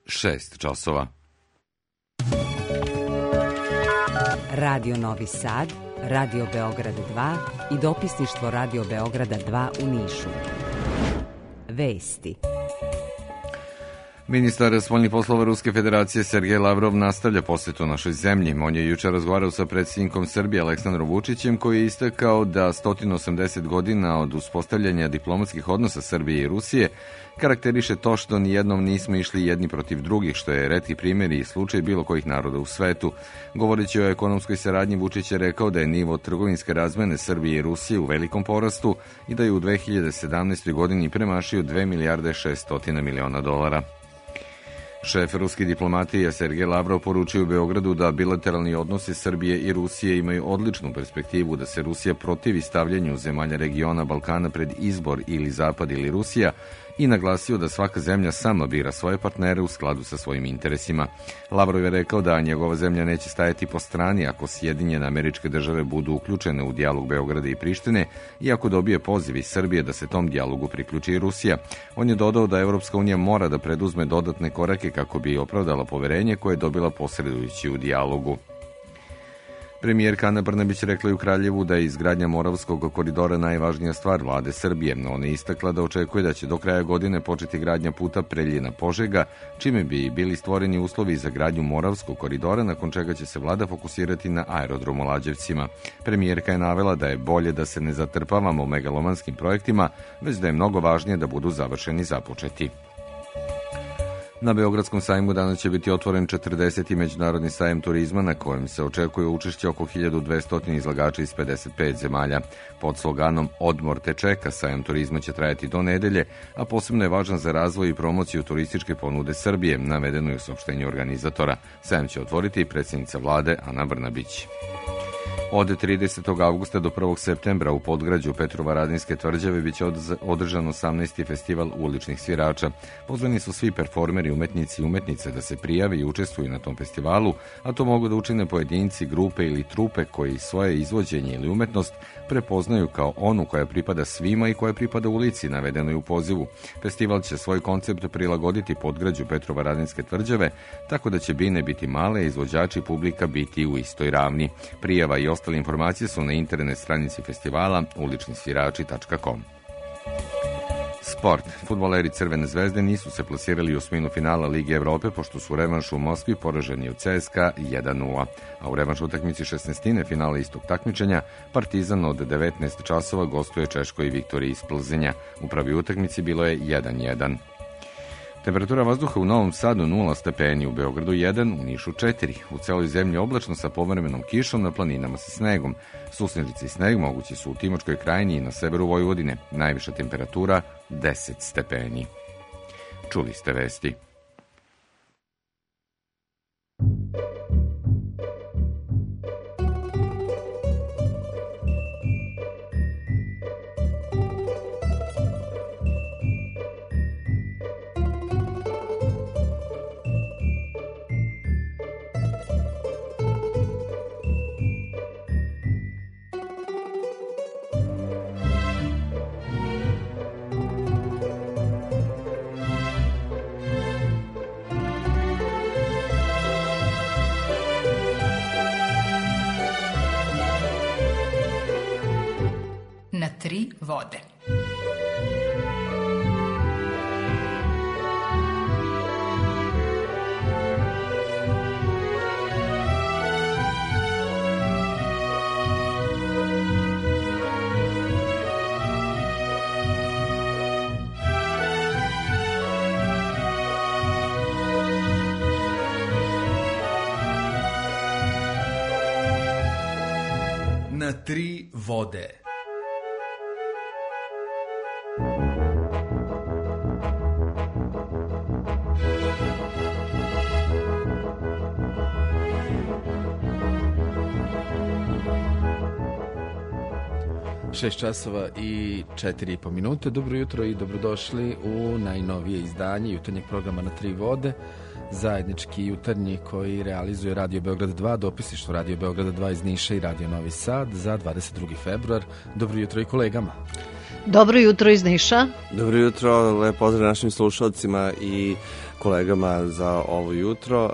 6 časova. Radio Novi Sad, Radio Beograd 2 i dopisništvo Radio Beograda 2 u Nišu. Vesti. Ministar spoljnih poslova Ruske federacije Sergej Lavrov nastavlja posjetu našoj zemlji. On je jučer razgovarao sa predsjednikom Srbije Aleksandrom Vučićem, koji je istakao da 180 godina od uspostavljanja diplomatskih odnosa Srbije i Rusije karakteriše to što nijednom nismo išli jedni protiv drugih, što je retki primjer i slučaj bilo kojih naroda u svetu. Govoreći o ekonomskoj saradnji, Vučić je rekao da je nivo trgovinske razmene Srbije i Rusije u velikom porastu i da je u 2017. godini premašio 2 milijarde 600 miliona dolara. Šef ruske diplomatije Sergej Lavrov poručio u Beogradu da bilateralni odnosi Srbije i Rusije imaju odličnu perspektivu, da se Rusija protivi stavljanju zemalja regiona Balkana pred izbor ili Zapad ili Rusija, i naglasio da svaka zemlja sama bira svoje partnere u skladu sa svojim interesima. Lavrov je rekao da njegova zemlja neće stajati po strani ako Sjedinjene Američke Države budu uključene u dijalog Beograda i Prištine i ako dobije poziv iz Srbije da se tom dijalogu priključi i Rusija. On je dodao da Evropska unija mora da preduzme dodatne korake kako bi opravdala poverenje koje je dobila posredujući u dijalogu. Premijerka Ana Brnabić rekla je u Kraljevu da je izgradnja Moravskog koridora najvažnija stvar vlade Srbije. Ona je istakla da očekuje da će do kraja godine početi gradnja puta Preljina-Požega, čime bi bili stvoreni uslovi za gradnju Moravskog koridora, nakon čega će se vlada fokusirati na aerodrom u Lađevcima. Premijerka je navela da je bolje da se ne zatrpavamo megalomanskim projektima, već da je mnogo važnije da budu završeni započeti. Na Beogradskom sajmu danas će biti otvoren 40. međunarodni sajem turizma, na kojem se očekuje učešće oko 1200 izlagača iz 55 zemalja. Pod sloganom Odmor te čeka, sajam turizma će trajati do nedelje, a posebno je važan za razvoj i promociju turističke ponude Srbije, navedeno je u saopštenju organizatora. Sajam će otvoriti i predsjednica vlade Ana Brnabić. Od 30. avgusta do 1. septembra u Podgrađu Petrovaradinske tvrđave biće održan 18. festival uličnih svirača. Pozvani su svi performeri, umetnici i umetnice da se prijave i učestvuju na tom festivalu, a to mogu da učine pojedinci, grupe ili trupe koji svoje izvođenje ili umetnost prepoznaju kao onu koja pripada svima i koja pripada ulici, navedeno je u pozivu. Festival će svoj koncept prilagoditi Podgrađu Petrovaradinske tvrđave, tako da će bine biti male, a izvođači i publika biti u istoj ravni. Prijava i ostale informacije su na internet stranici festivala uličnisvirači.com. Sport. Fudbaleri Crvene zvezde nisu se plasirali u osminu finala Lige Evrope, pošto su u revanšu u Moskvi poraženi od CSKA 1:0. A u revanšu utakmici 16. finala istog takmičenja Partizan od 19 časova gostuje Češkoj Viktoriji iz Plzenja. U pravi utakmici bilo je 1:1. Temperatura vazduha u Novom Sadu 0 stepeni, u Beogradu 1, u Nišu 4. U celoj zemlji oblačno sa povremenom kišom, na planinama sa snegom. Susnežice i sneg mogući su u Timočkoj krajini i na severu Vojvodine. Najviša temperatura 10 stepeni. Čuli ste vesti. Na 3 vode. Na 3 vode. Šest časova i 4,5 minute. Dobro jutro i dobrodošli u najnovije izdanje jutarnjeg programa Na 3 vode, zajednički jutarnji koji realizuje Radio Beograd 2, dopisništvo Radio Beograd 2 iz Niša i Radio Novi Sad za 22. februar. Dobro jutro i kolegama. Dobro jutro iz Niša. Dobro jutro, lep pozdrav našim slušalcima i kolegama za ovo jutro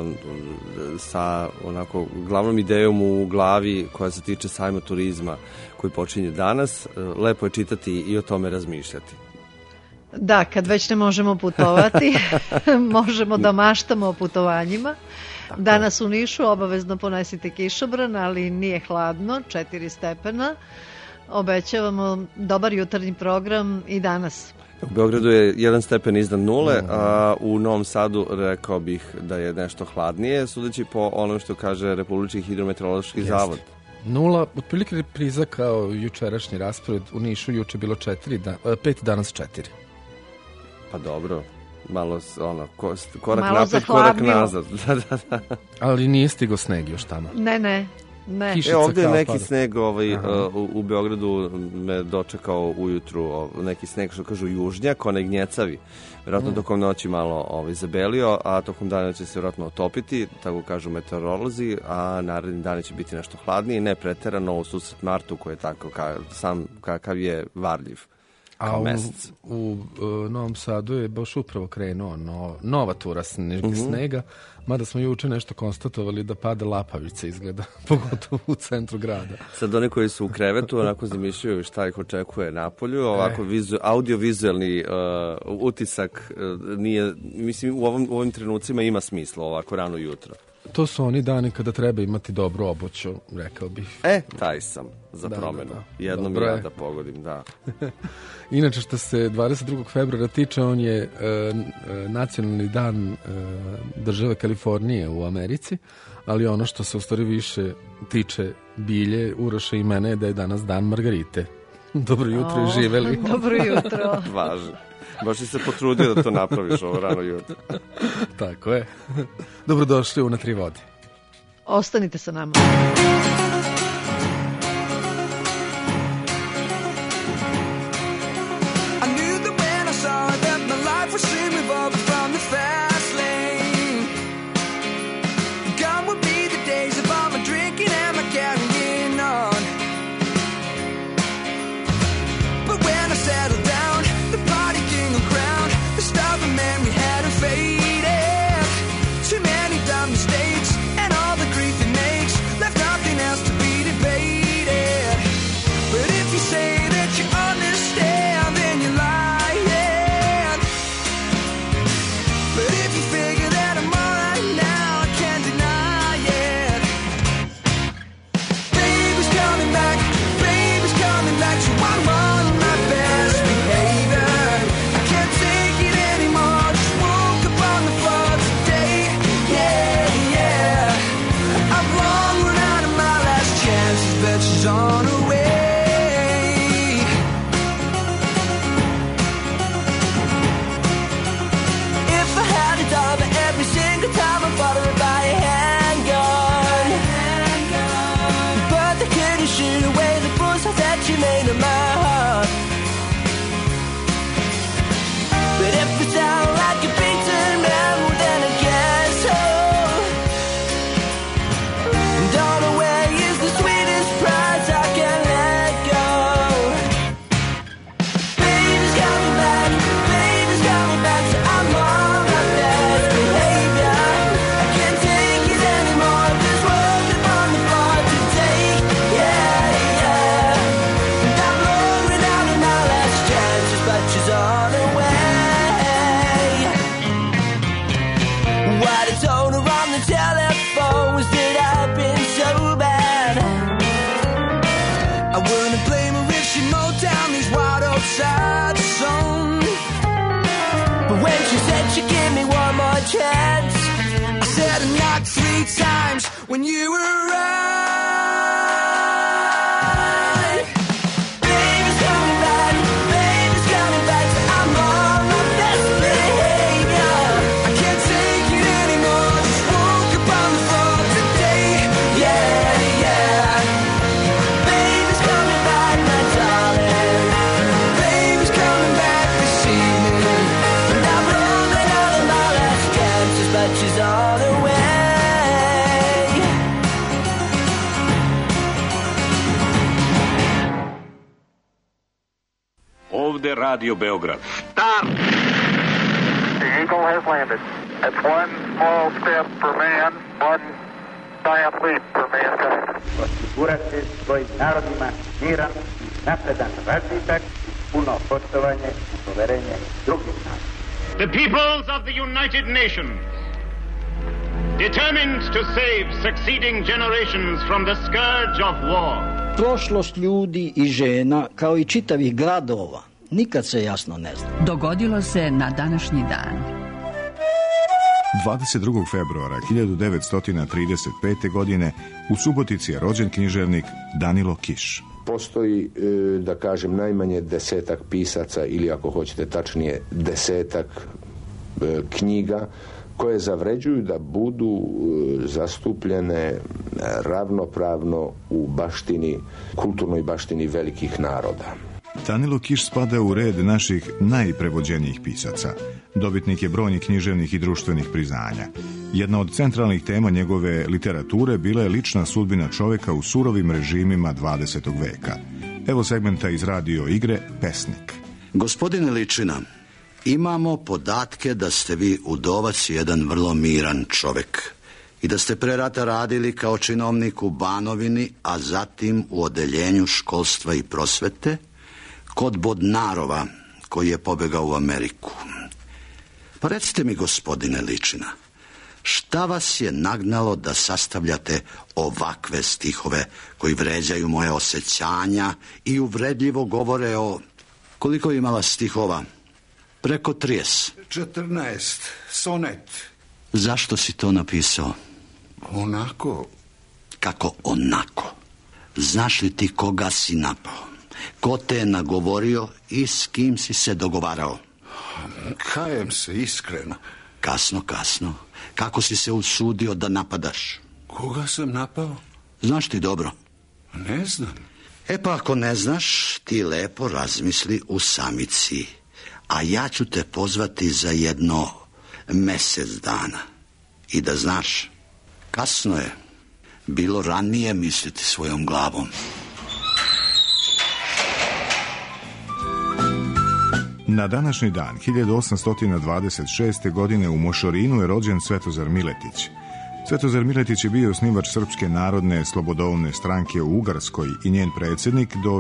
sa onako glavnom idejom u glavi koja se tiče sajma turizma koji počinje danas. Lepo je čitati i o tome razmišljati. Da, kad već ne možemo putovati, možemo da maštamo o putovanjima. Tako. Danas u Nišu obavezno ponesite kišobran, ali nije hladno, 4 stepena. Obećavamo dobar jutarnji program i danas. U Beogradu je 1 stepen iznad nule, a u Novom Sadu rekao bih da je nešto hladnije, sudeći po onom što kaže Republički hidrometeorološki zavod. Nula, otprilike repriza kao jučerašnji raspored. U Nišu juče bilo 5, danas 4. Pa dobro, malo korak malo napred, korak nazad. Da. Ali nije stigo sneg još tamo. Ne. Ovdje je neki sneg u Beogradu me dočekao ujutru, neki sneg što kažu južnjak, onaj gnjecavi. Vjerojatno tokom noći malo zabelio, a tokom dana će se vjerojatno otopiti, tako kažu meteorolozi, a naredni dani će biti nešto hladnije, ne preterano u susret martu koji je tako kakav je varljiv. A u Novom Sadu je baš upravo krenuo nova tura snega, mada smo juče nešto konstatovali da pada lapavica izgleda, pogotovo u centru grada. Sad oni koji su u krevetu onako zamišljaju šta ih očekuje napolju, ovako audio-vizualni utisak nije, mislim u ovim trenucima ima smisla ovako rano jutro. To su oni dani kada treba imati dobru obuću, rekao bih. Taj sam za promenu. Jednom ja da pogodim, da. Inače, što se 22. februara tiče, on je nacionalni dan države Kalifornije u Americi, ali ono što se u stvari više tiče Bilje, Uroša i mene je da je danas dan Margarite. Dobro jutro i živeli. Dobro jutro. Važno. Baš si se potrudio da to napraviš ovo rano jutro. Tako je. Dobrodošli u Na 3 vode. Ostanite sa nama. When you were right, baby's coming back, I'm on my best behavior. I can't take it anymore, just woke up on the floor today, yeah. Baby's coming back, my darling, baby's coming back this evening. And I've run out of my last chances, but she's on her way. Radio Beograd. Start! The Eagle has landed. It's one small step for man, one giant leap for mankind. Osigurati svojim narodima miran, napredan razvitak, puno poštovanje i poverenje drugih naroda. The peoples of the United Nations, determined to save succeeding generations from the scourge of war. Prošlost ljudi i žena, kao i čitavih gradova, nikad se jasno ne zna. Dogodilo se na današnji dan. 22. februara 1935. godine u Subotici je rođen književnik Danilo Kiš. Postoji, da kažem, najmanje 10 pisaca ili ako hoćete tačnije 10 knjiga koje zavređuju da budu zastupljene ravnopravno u baštini, kulturnoj baštini velikih naroda. Danilo Kiš spada u red naših najprevođenijih pisaca. Dobitnik je brojnih književnih i društvenih priznanja. Jedna od centralnih tema njegove literature bila je lična sudbina čoveka u surovim režimima 20. veka. Evo segmenta iz radio igre Pesnik. Gospodine Ličina, imamo podatke da ste vi udovac jedan vrlo miran čovek i da ste pre rata radili kao činovnik u Banovini, a zatim u odeljenju školstva i prosvete kod Bodnarova, koji je pobegao u Ameriku. Pa recite mi, gospodine Ličina, šta vas je nagnalo da sastavljate ovakve stihove koji vređaju moje osjećanja i uvredljivo govore o... Koliko je imala stihova? Preko 30. 14. Sonet. Zašto si to napisao? Onako. Kako onako? Znaš li ti koga si napao? Ko te je nagovorio i s kim si se dogovarao? Kajem se iskreno. Kasno. Kako si se usudio da napadaš? Koga sam napao? Znaš ti dobro? Ne znam. E pa ako ne znaš, ti lepo razmisli u samici. A ja ću te pozvati za jedno mesec dana. I da znaš, kasno je. Bilo ranije misliti svojom glavom. Na današnji dan, 1826. godine u Mošorinu je rođen Svetozar Miletić. Svetozar Miletić je bio osnivač Srpske narodne slobodovne stranke u Ugarskoj i njen predsjednik do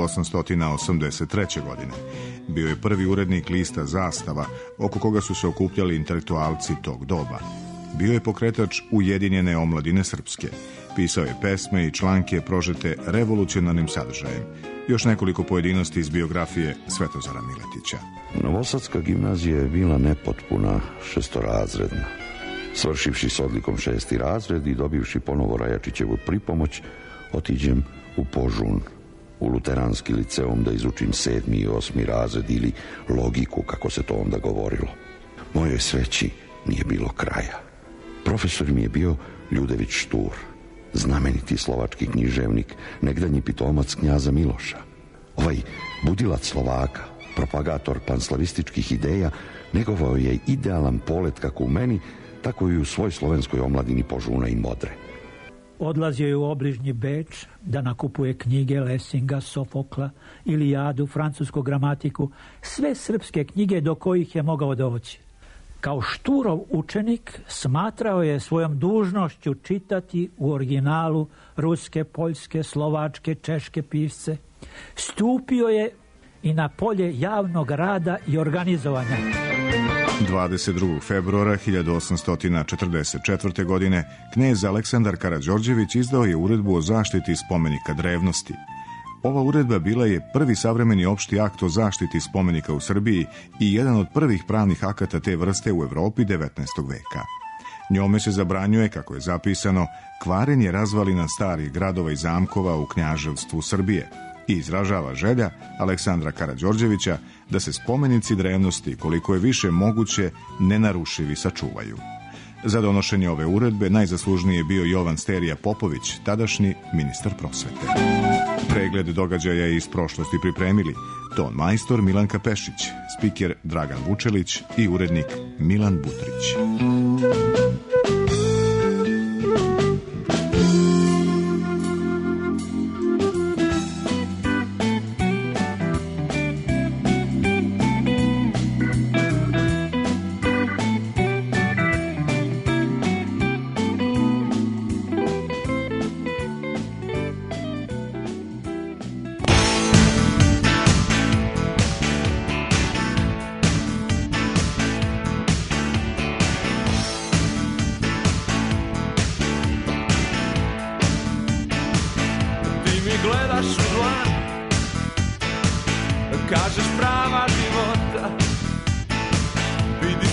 1883. godine. Bio je prvi urednik lista Zastava, oko koga su se okupljali intelektualci tog doba. Bio je pokretač Ujedinjene omladine srpske. Pisao je pesme i članke prožete revolucionarnim sadržajem. Još nekoliko pojedinosti iz biografije Svetozara Miletića. Novosadska gimnazija je bila nepotpuna, šestorazredna. Svršivši s odlikom 6. razred i dobivši ponovo Rajačićevu pripomoć, otiđem u Požun, u luteranski liceum da izučim 7. i 8. razred ili logiku, kako se to onda govorilo. Mojoj sreći nije bilo kraja. Profesor mi je bio Ljudević Štur, znameniti slovački književnik, nekdanji pitomac knjaza Miloša. Ovaj budilac Slovaka, propagator panslavističkih ideja, negovao je idealan polet kako u meni, tako i u svoj slovenskoj omladini Požuna i Modre. Odlazio je u obližnji Beč da nakupuje knjige Lesinga, Sofokla, Ilijadu, francusku gramatiku, sve srpske knjige do kojih je mogao doći. Kao Šturov učenik smatrao je svojom dužnošću čitati u originalu ruske, poljske, slovačke, češke pisce. Stupio je i na polje javnog rada i organizovanja. 22. februara 1844. godine knez Aleksandar Karađorđević izdao je uredbu o zaštiti spomenika drevnosti. Ova uredba bila je prvi savremeni opšti akt o zaštiti spomenika u Srbiji i jedan od prvih pravnih akata te vrste u Evropi 19. veka. Njome se zabranjuje, kako je zapisano, kvarenje razvalina starih gradova i zamkova u knjaževstvu Srbije i izražava želja Aleksandra Karađorđevića da se spomenici drevnosti koliko je više moguće nenarušivi sačuvaju. Za donošenje ove uredbe najzaslužniji je bio Jovan Sterija Popović, tadašnji ministar prosvete. Pregled događaja iz prošlosti pripremili ton majstor Milanka Pešić, spiker Dragan Vučelić i urednik Milan Butrić.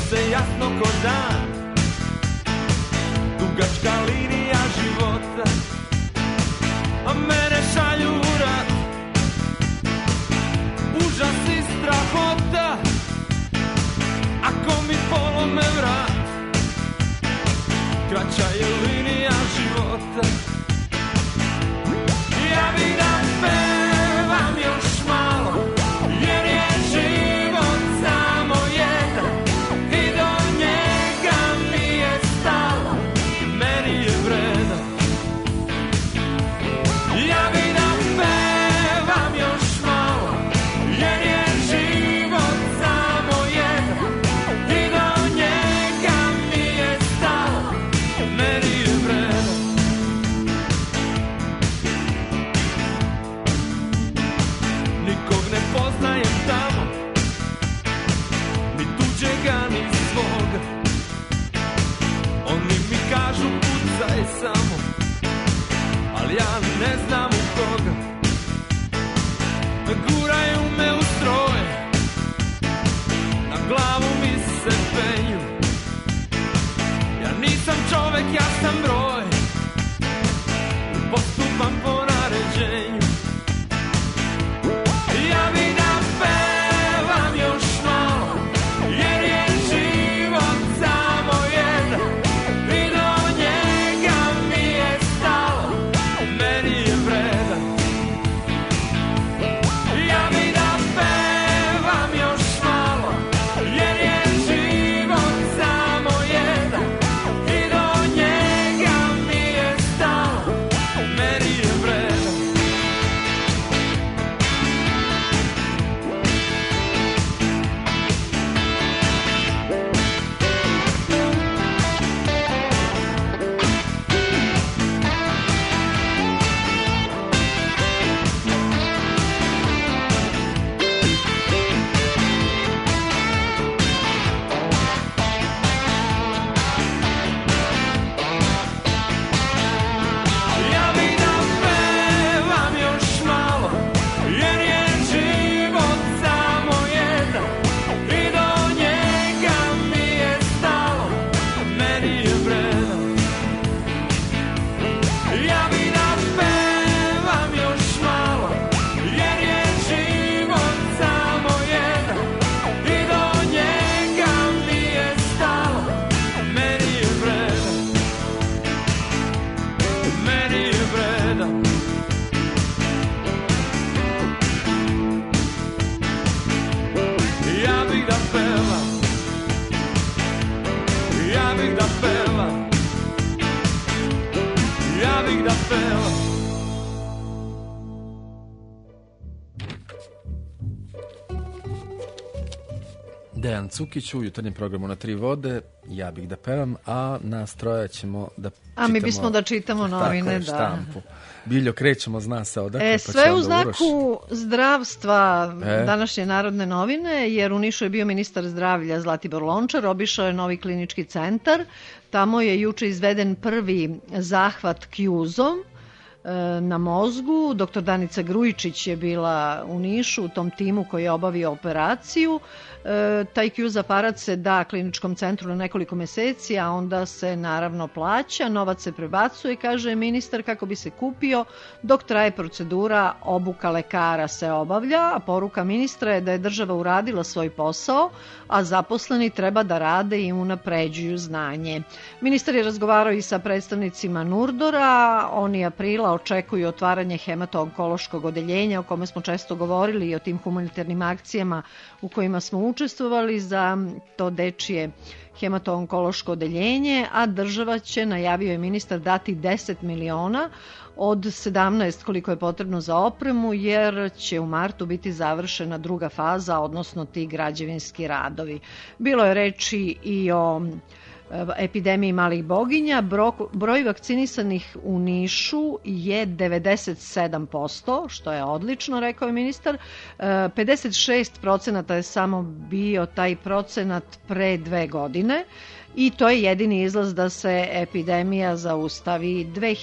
se jasno ko dan, dugačka linija života, a mene šalju u rat, užas i strahota, ako mi polome vrat, kraća je linija života. Ja bih da pevam još malo, jer je život samo jedan i do njega mi je stalo, meni je vredan. Ja bih da pevam još malo, jer je život samo jedan i do njega mi je stalo, meni je vredan. Nikog ne poznajem tamo, ni tuđega, ni svoga. Oni mi kažu pucaj samo, ali ja ne znam u koga. Guraju me u stroj, na glavu mi se penju. Ja nisam čovek, ja sam broj, postupam po naređenju. Ja bih da pevam još malo, jer je život samo jedan i do njega mi je stalo, meni je vredan. Ja bih da pevam još malo, jer je život samo jedan i do njega mi je stalo, meni je vredan. Ja bih da pevam još malo, jer je život samo jedan i do njega mi je stalo, meni je vredan. Ja bih da pevam još malo, jer je život samo jedan i do njega mi je stalo, meni je vredan. Meni je vredan. Ja bih da pevam, ja bih da pevam, ja bih da pevam. Dejan Cukić u jutarnjem programu na Tri vode, ja bih da pevam, a nas troje ćemo da čitamo... A mi bismo da čitamo novine, tako je, štampu. Biljo, krećemo, zna se odakle, pa sve će u onda znaku Uroš. zdravstva današnje Narodne novine, jer u Nišu je bio ministar zdravlja Zlatibor Lončar, obišao je novi klinički centar. Tamo je juče izveden prvi zahvat kjuzom na mozgu. Dr. Danica Grujičić je bila u Nišu u tom timu koji je obavio operaciju. Taj kjuz aparat se da kliničkom centru na nekoliko meseci, a onda se naravno plaća, novac se prebacuje, kaže ministar, kako bi se kupio. Dok traje procedura, obuka lekara se obavlja, a poruka ministra je da je država uradila svoj posao, a zaposleni treba da rade i unapređuju znanje. Ministar je razgovarao i sa predstavnicima Nurdora. Oni aprila očekuju otvaranje hemato-onkološkog odeljenja, o kome smo često govorili, i o tim humanitarnim akcijama u kojima smo učestvovali za to dečije hemato-onkološko odeljenje, a država će, najavio je ministar, dati 10 miliona od 17 koliko je potrebno za opremu, jer će u martu biti završena druga faza, odnosno ti građevinski radovi. Bilo je reči i o epidemiji malih boginja. Broj vakcinisanih u Nišu je 97%, što je odlično, rekao je ministar. 56% je samo bio taj procenat pre 2 godine. I to je jedini izlaz da se epidemija zaustavi.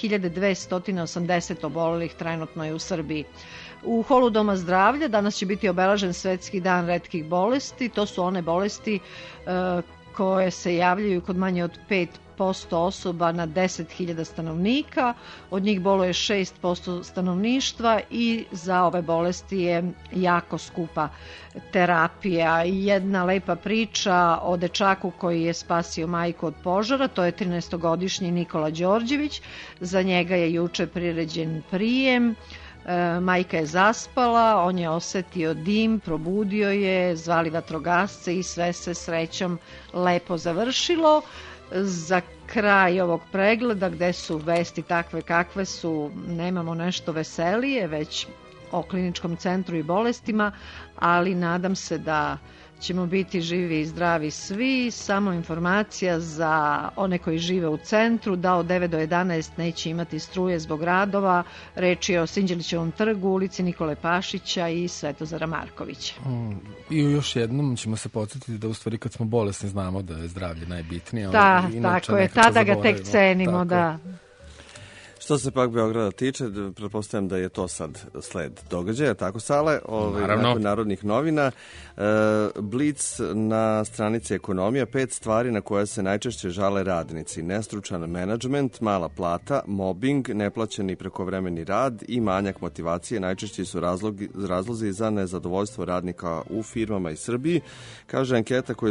2280 obolelih trenutno je u Srbiji. U holu Doma zdravlja danas će biti obeležen Svetski dan retkih bolesti. To su one bolesti koje se javljaju kod manje od 5% osoba na 10.000 stanovnika. Od njih boluje 6% stanovništva i za ove bolesti je jako skupa terapija. Jedna lepa priča o dečaku koji je spasio majku od požara, to je 13-godišnji Nikola Đorđević. Za njega je juče priređen prijem. Majka je zaspala, on je osetio dim, probudio je, zvali vatrogasce i sve se srećom lepo završilo. Za kraj ovog pregleda, gde su vesti takve kakve su, nemamo nešto veselije, već o kliničkom centru i bolestima, ali nadam se da ćemo biti živi i zdravi svi. Samo informacija za one koji žive u centru, da od 9 do 11 neće imati struje zbog radova. Reč je o Sinđelićevom trgu, ulici Nikole Pašića i Svetozara Markovića. I još jednom ćemo se podsjetiti da u stvari kad smo bolesni znamo da je zdravlje najbitnije. Tako je, tada ga tek cenimo, da. Što se pak Beograda tiče, pretpostavljam da je to sad sled događaja, tako Sale, nakon Narodnih novina. Blic na stranici ekonomija, 5 stvari na koje se najčešće žale radnici. Nestručan menadžment, mala plata, mobbing, neplaćeni prekovremeni rad i manjak motivacije. Najčešći su razlozi za nezadovoljstvo radnika u firmama i Srbiji. Kaže anketa koju je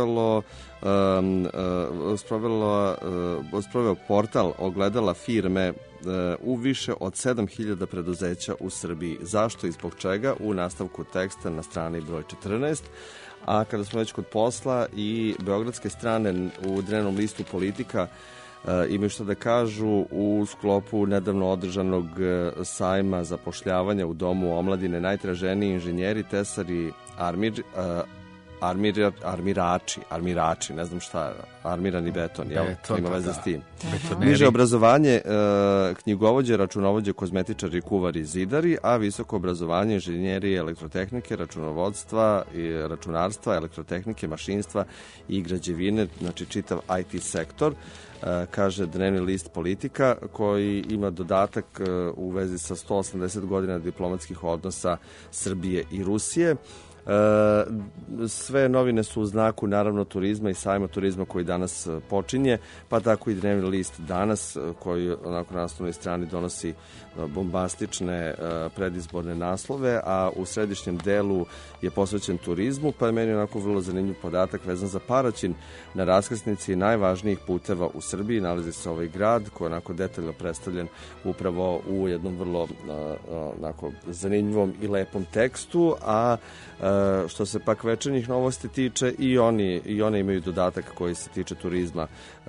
sproveo portal Ogledala firme u više od 7.000 preduzeća u Srbiji. Zašto i zbog čega? U nastavku teksta na strani broj 14. A kada smo već kod posla i beogradske strane u dnevnom listu Politika imaju što da kažu u sklopu nedavno održanog sajma zapošljavanja u Domu omladine. Najtraženiji inženjeri, tesari, armirači, ne znam šta, armirani beton, jel? Ima veze s tim. Niže obrazovanje, knjigovođe, računovođe, kozmetičari, kuvari, zidari, a visoko obrazovanje, inženjeri elektrotehnike, računovodstva, računarstva, elektrotehnike, mašinstva i građevine, znači čitav IT sektor, kaže dnevni list Politika, koji ima dodatak u vezi sa 180 godina diplomatskih odnosa Srbije i Rusije. Sve novine su u znaku naravno turizma i sajma turizma koji danas počinje, pa tako i dnevni list Danas koji onako na naslovnoj strani donosi bombastične predizborne naslove, a u središnjem delu je posvećen turizmu, pa je meni onako vrlo zanimljiv podatak vezan za Paraćin. Na raskrsnici najvažnijih puteva u Srbiji nalazi se ovaj grad koji je onako detaljno predstavljen upravo u jednom vrlo onako zanimljivom i lepom tekstu, a što se pak večernjih novosti tiče, i one imaju dodatak koji se tiče turizma.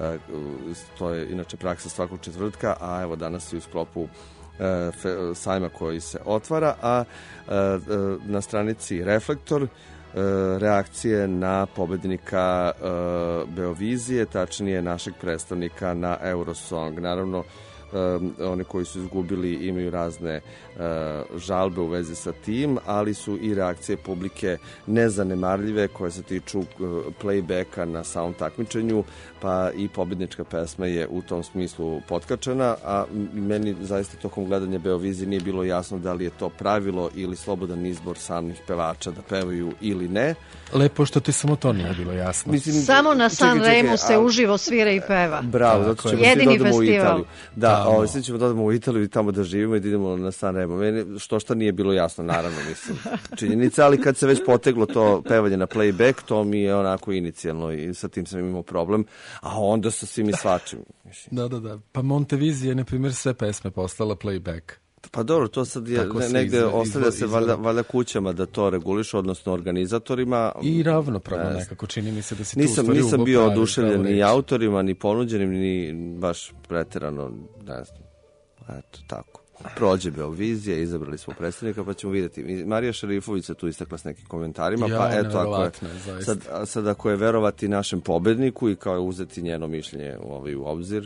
To je inače praksa svakog četvrtka, a evo danas je u sklopu sajma koji se otvara, a na stranici Reflektor reakcije na pobednika Beovizije, tačnije našeg predstavnika na Eurosong. Naravno, oni koji su izgubili imaju razne žalbe u vezi sa tim, ali su i reakcije publike nezanemarljive koje se tiču playbacka na samom takmičenju, pa i pobednička pesma je u tom smislu potkačena, a meni zaista tokom gledanja Beovizije nije bilo jasno da li je to pravilo ili slobodan izbor samih pevača da pevaju ili ne. Lepo što ti samo to nije bilo jasno. Samo na San Remu se uživo svira i peva. Bravo, zato ćemo jedini dodamo u Italiju. Da, svi ćemo dodamo u Italiju i tamo da živimo i da idemo na San Remo. Meni što nije bilo jasno, naravno, mislim, činjenica, ali kad se već poteglo to pevanje na playback, to mi je onako inicijalno i sa tim sam imao problem, a onda sa svim i svačim. Da. Pa Montevizija je, na primjer, sve pesme postala playback. Pa dobro, to sad je negde ostavlja se valjda kućama da to regulišu, odnosno organizatorima. I ravnopravno nekako, čini mi se da si tu u stvari nisam bio oduševljen ni autorima, ni ponuđenim, ni baš preterano, ne znam, eto, tako. Prođe Beovizija, izabrali smo predstavnika, pa ćemo vidjeti. Marija Šerifović se tu istakla s nekim komentarima, pa eto, sad ako je verovati našem pobedniku i kao je uzeti njeno mišljenje u obzir,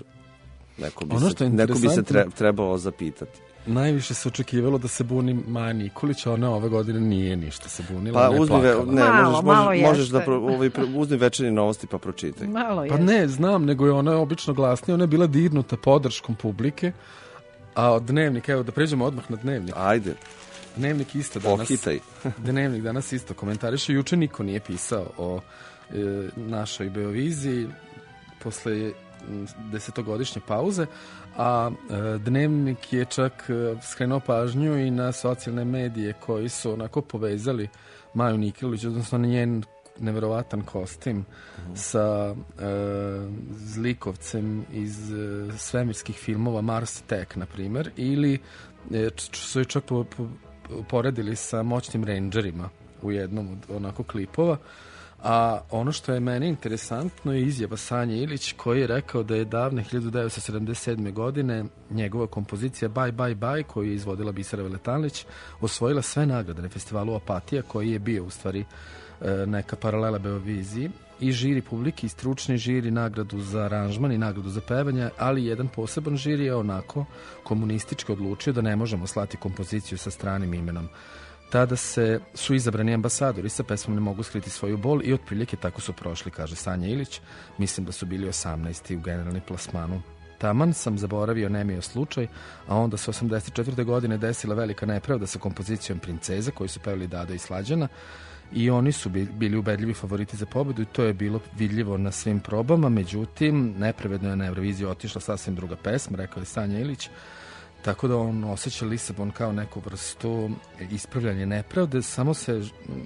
neko bi se trebalo zapitati. Najviše se očekivalo da se buni Maja Nikolić, a ona ove godine nije ništa se bunila, pa ne plakala. Možeš da uzmi večernje novosti pa pročitaj. Pa ne, znam, nego je ona obično glasnija, ona je bila dirnuta podrškom publike, a od Dnevnika, evo da pređemo odmah na Dnevnik. Ajde. Dnevnik isto danas. Ohitaj. Dnevnik danas isto komentariše. Juče niko nije pisao o našoj Beoviziji posle 10-godišnje pauze, a Dnevnik je čak skrenuo pažnju i na socijalne medije koji su onako povezali Maju Nikolić, odnosno na njen neverovatan kostim sa zlikovcem iz svemirskih filmova Mars Attack, na primjer, ili su je čak poredili sa Moćnim Rangerima u jednom od onako klipova. A ono što je meni interesantno je izjava Sanje Ilić, koji je rekao da je davne 1977. godine njegova kompozicija Bye Bye Bye, koju je izvodila Bisera Veletanlić, osvojila sve nagrade na festivalu Apatija, koji je bio u stvari neka paralela Beoviziji, i žiri publike i stručni žiri nagradu za aranžman i nagradu za pevanje, ali jedan poseban žiri je onako komunistički odlučio da ne možemo slati kompoziciju sa stranim imenom. Tada su izabrani ambasadori sa pesmom Ne mogu skriti svoju bol i otprilike tako su prošli, kaže Sanja Ilić. Mislim da su bili 18. u generalni plasmanu. Taman sam zaboravio nemio slučaj, a onda se 84. godine desila velika nepravda sa kompozicijom Princeza, koju su pevali Dado i Slađana, i oni su bili ubedljivi favoriti za pobedu i to je bilo vidljivo na svim probama. Međutim, nepravedno je na Euroviziju otišla sasvim druga pesma, rekao je Sanja Ilić. Tako da on osjeća Lisabon kao neku vrstu ispravljanja nepravde, samo se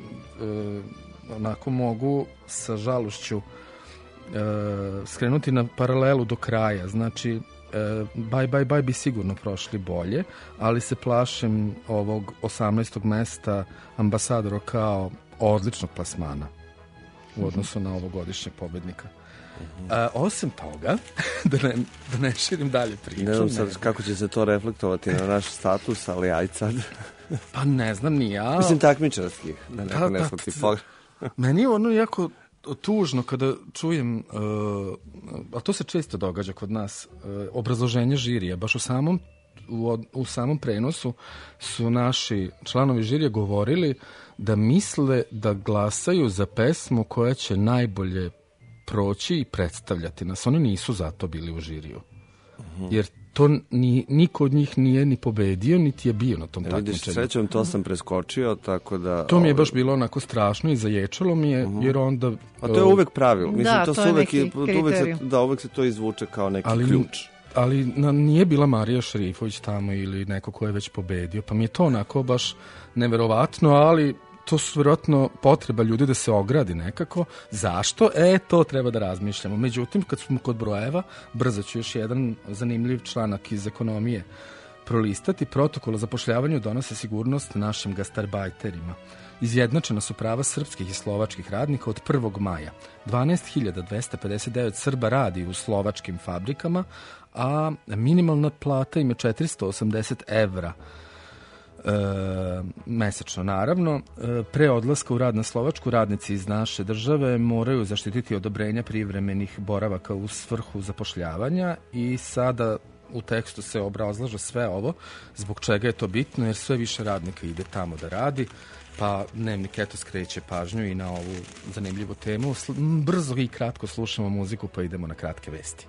onako mogu sa žalošću skrenuti na paralelu do kraja. Znači, Bye Bye Bye bi sigurno prošli bolje, ali se plašim ovog 18. mesta ambasadora kao odličnog plasmana u odnosu na ovogodišnjeg pobednika. Osim toga, da ne širim dalje priču. Ne znam sad kako će se to reflektovati na naš status, ali aj sad. Pa ne znam ni ja. Mislim takmičarskih, da neko ne shvati pogled. Meni je ono jako tužno kada čujem, a to se često događa kod nas, obrazloženje žirija. Baš u samom prenosu su naši članovi žirija govorili da misle da glasaju za pesmu koja će najbolje proći i predstavljati nas. Oni nisu zato bili u žiriju. Jer to niko od njih nije ni pobedio, niti je bio na tom takmičenju. Vidiš, srećom, to sam preskočio, tako da... To mi je baš bilo onako strašno i zaječalo mi je, jer onda... A to je uvek pravilo. Mislim, da, to je neki kriterij. Uvek se to izvuče kao neki ključ. Ali nije bila Marija Šerifović tamo ili neko ko je već pobedio, pa mi je to onako baš neverovatno, ali to su vjerojatno potreba ljudi da se ogradi nekako. Zašto? To treba da razmišljamo. Međutim, kad smo kod brojeva, brzo ću još jedan zanimljiv članak iz ekonomije prolistati. Protokol o zapošljavanju donose sigurnost našim gastarbajterima. Izjednačena su prava srpskih i slovačkih radnika od 1. maja. 12.259 Srba radi u slovačkim fabrikama, a minimalna plata im je 480 evra mesečno. Naravno, pre odlaska u rad na Slovačku, radnici iz naše države moraju zaštititi odobrenja privremenih boravaka u svrhu zapošljavanja i sada u tekstu se obrazlaže sve ovo, zbog čega je to bitno, jer sve više radnika ide tamo da radi, pa Dnevnik eto skreće pažnju i na ovu zanimljivu temu. Brzo i kratko slušamo muziku, pa idemo na kratke vesti.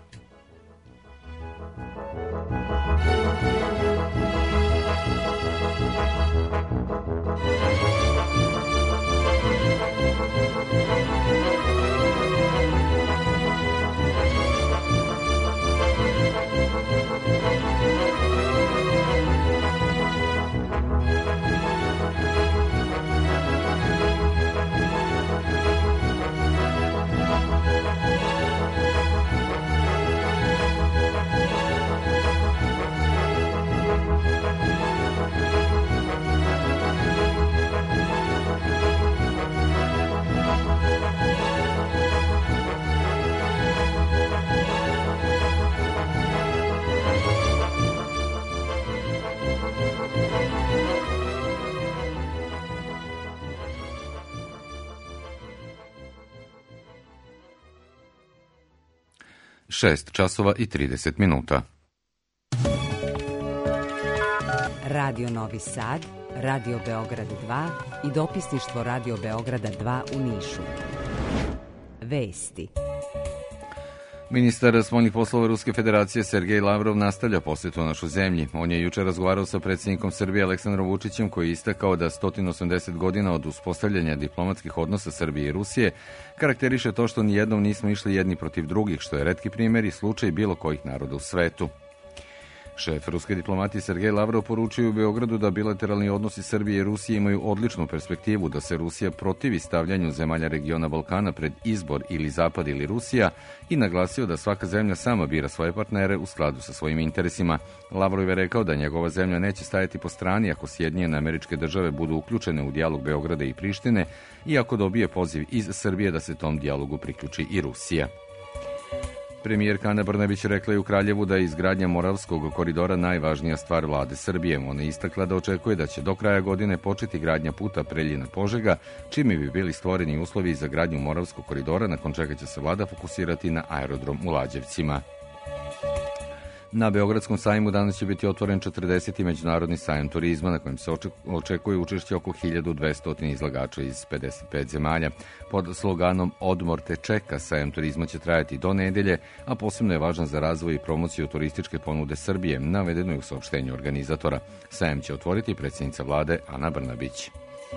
Šest časova i 30 minuta. Radio Novi Sad, Radio Beograd 2 i dopisništvo Radio Beograda 2 u Nišu. Vesti. Ministar spoljnih poslova Ruske federacije Sergej Lavrov nastavlja posjetu našoj zemlji. On je juče razgovarao sa predsjednikom Srbije Aleksandrom Vučićem, koji je istakao da 180 godina od uspostavljanja diplomatskih odnosa Srbije i Rusije karakteriše to što nijednom nismo išli jedni protiv drugih, što je retki primjer i slučaj bilo kojih naroda u svetu. Šef ruske diplomatije Sergej Lavrov poručio u Beogradu da bilateralni odnosi Srbije i Rusije imaju odličnu perspektivu, da se Rusija protivi stavljanju zemalja regiona Balkana pred izbor ili Zapad ili Rusija i naglasio da svaka zemlja sama bira svoje partnere u skladu sa svojim interesima. Lavrov je rekao da njegova zemlja neće stajati po strani ako Sjedinjene Američke Države budu uključene u dijalog Beograda i Prištine i ako dobije poziv iz Srbije da se tom dijalogu priključi i Rusija. Premijerka Ana Brnabić rekla je u Kraljevu da je izgradnja Moravskog koridora najvažnija stvar vlade Srbije. Ona je istakla da očekuje da će do kraja godine početi gradnja puta Preljina-Požega, čime bi bili stvoreni uslovi za gradnju Moravskog koridora, nakon čega će se vlada fokusirati na aerodrom u Lađevcima. Na Beogradskom sajmu danas će biti otvoren 40. međunarodni sajam turizma, na kojem se očekuje učešće oko 1200 izlagača iz 55 zemalja. Pod sloganom Odmor te čeka, sajam turizma će trajati do nedelje, a posebno je važan za razvoj i promociju turističke ponude Srbije, navedeno je u saopštenju organizatora. Sajam će otvoriti predsjednica vlade Ana Brnabić.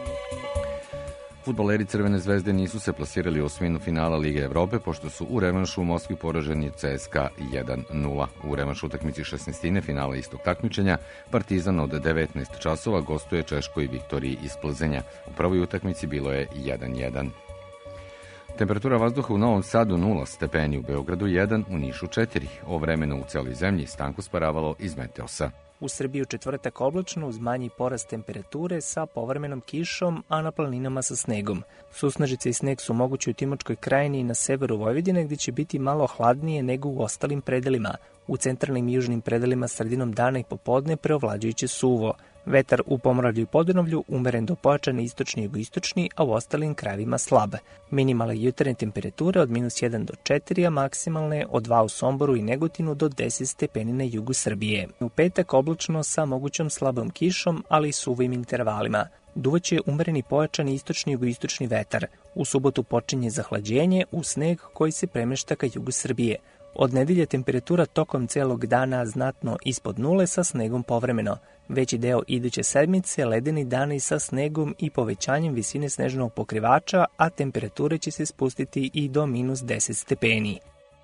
Fudbaleri Crvene zvezde nisu se plasirali u osminu finala Lige Evrope, pošto su u revanšu u Moskvi poraženi CSKA 1-0. U revanšu utakmici 16. finala istog takmičenja Partizan od 19 časova gostuje Češkoj Viktoriji iz Plzenja. U prvoj utakmici bilo je 1-1. Temperatura vazduha u Novom Sadu 0 stepeni, u Beogradu 1, u Nišu 4. O vremenu u celoj zemlji Stanko Sparavalo iz Meteosa. U Srbiji u četvrtak oblačno uz manji porast temperature sa povremenom kišom, a na planinama sa snegom. Susnežice i sneg su mogući u Timočkoj krajini i na severu Vojvodine, gdje će biti malo hladnije nego u ostalim predelima. U centralnim i južnim predelima sredinom dana i popodne preovlađujuće suvo. Vetar u Pomoravlju i Podunavlju umeren do pojačan istočni i jugoistočni, a u ostalim krajevima slab. Minimalne jutarnje temperature od -1 do 4, a maksimalne od 2 u Somboru i Negotinu do 10 stepeni na jugu Srbije. U petak oblačno sa mogućom slabom kišom, ali i suvim intervalima. Duvaće umereni pojačan istočni i jugoistočni vetar. U subotu počinje zahlađenje u sneg koji se premešta ka jugu Srbije. Od nedelje temperatura tokom celog dana znatno ispod nule sa snegom povremeno. Veći deo iduće sedmice ledeni dani sa snegom i povećanjem visine snežnog pokrivača, a temperature će se spustiti i do -10 stepeni.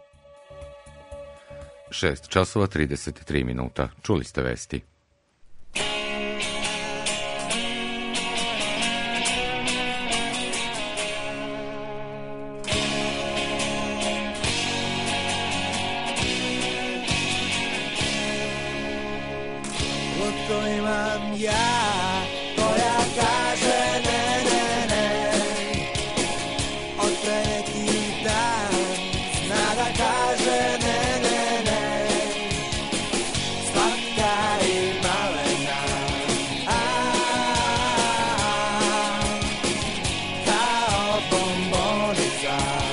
6 časova 33 minuta. Čuli ste vesti. To imam ja, koja kaže ne, ne, ne. Od pre neki dan zna da kaže ne, ne, ne. Slatka i malena, kao bombonica,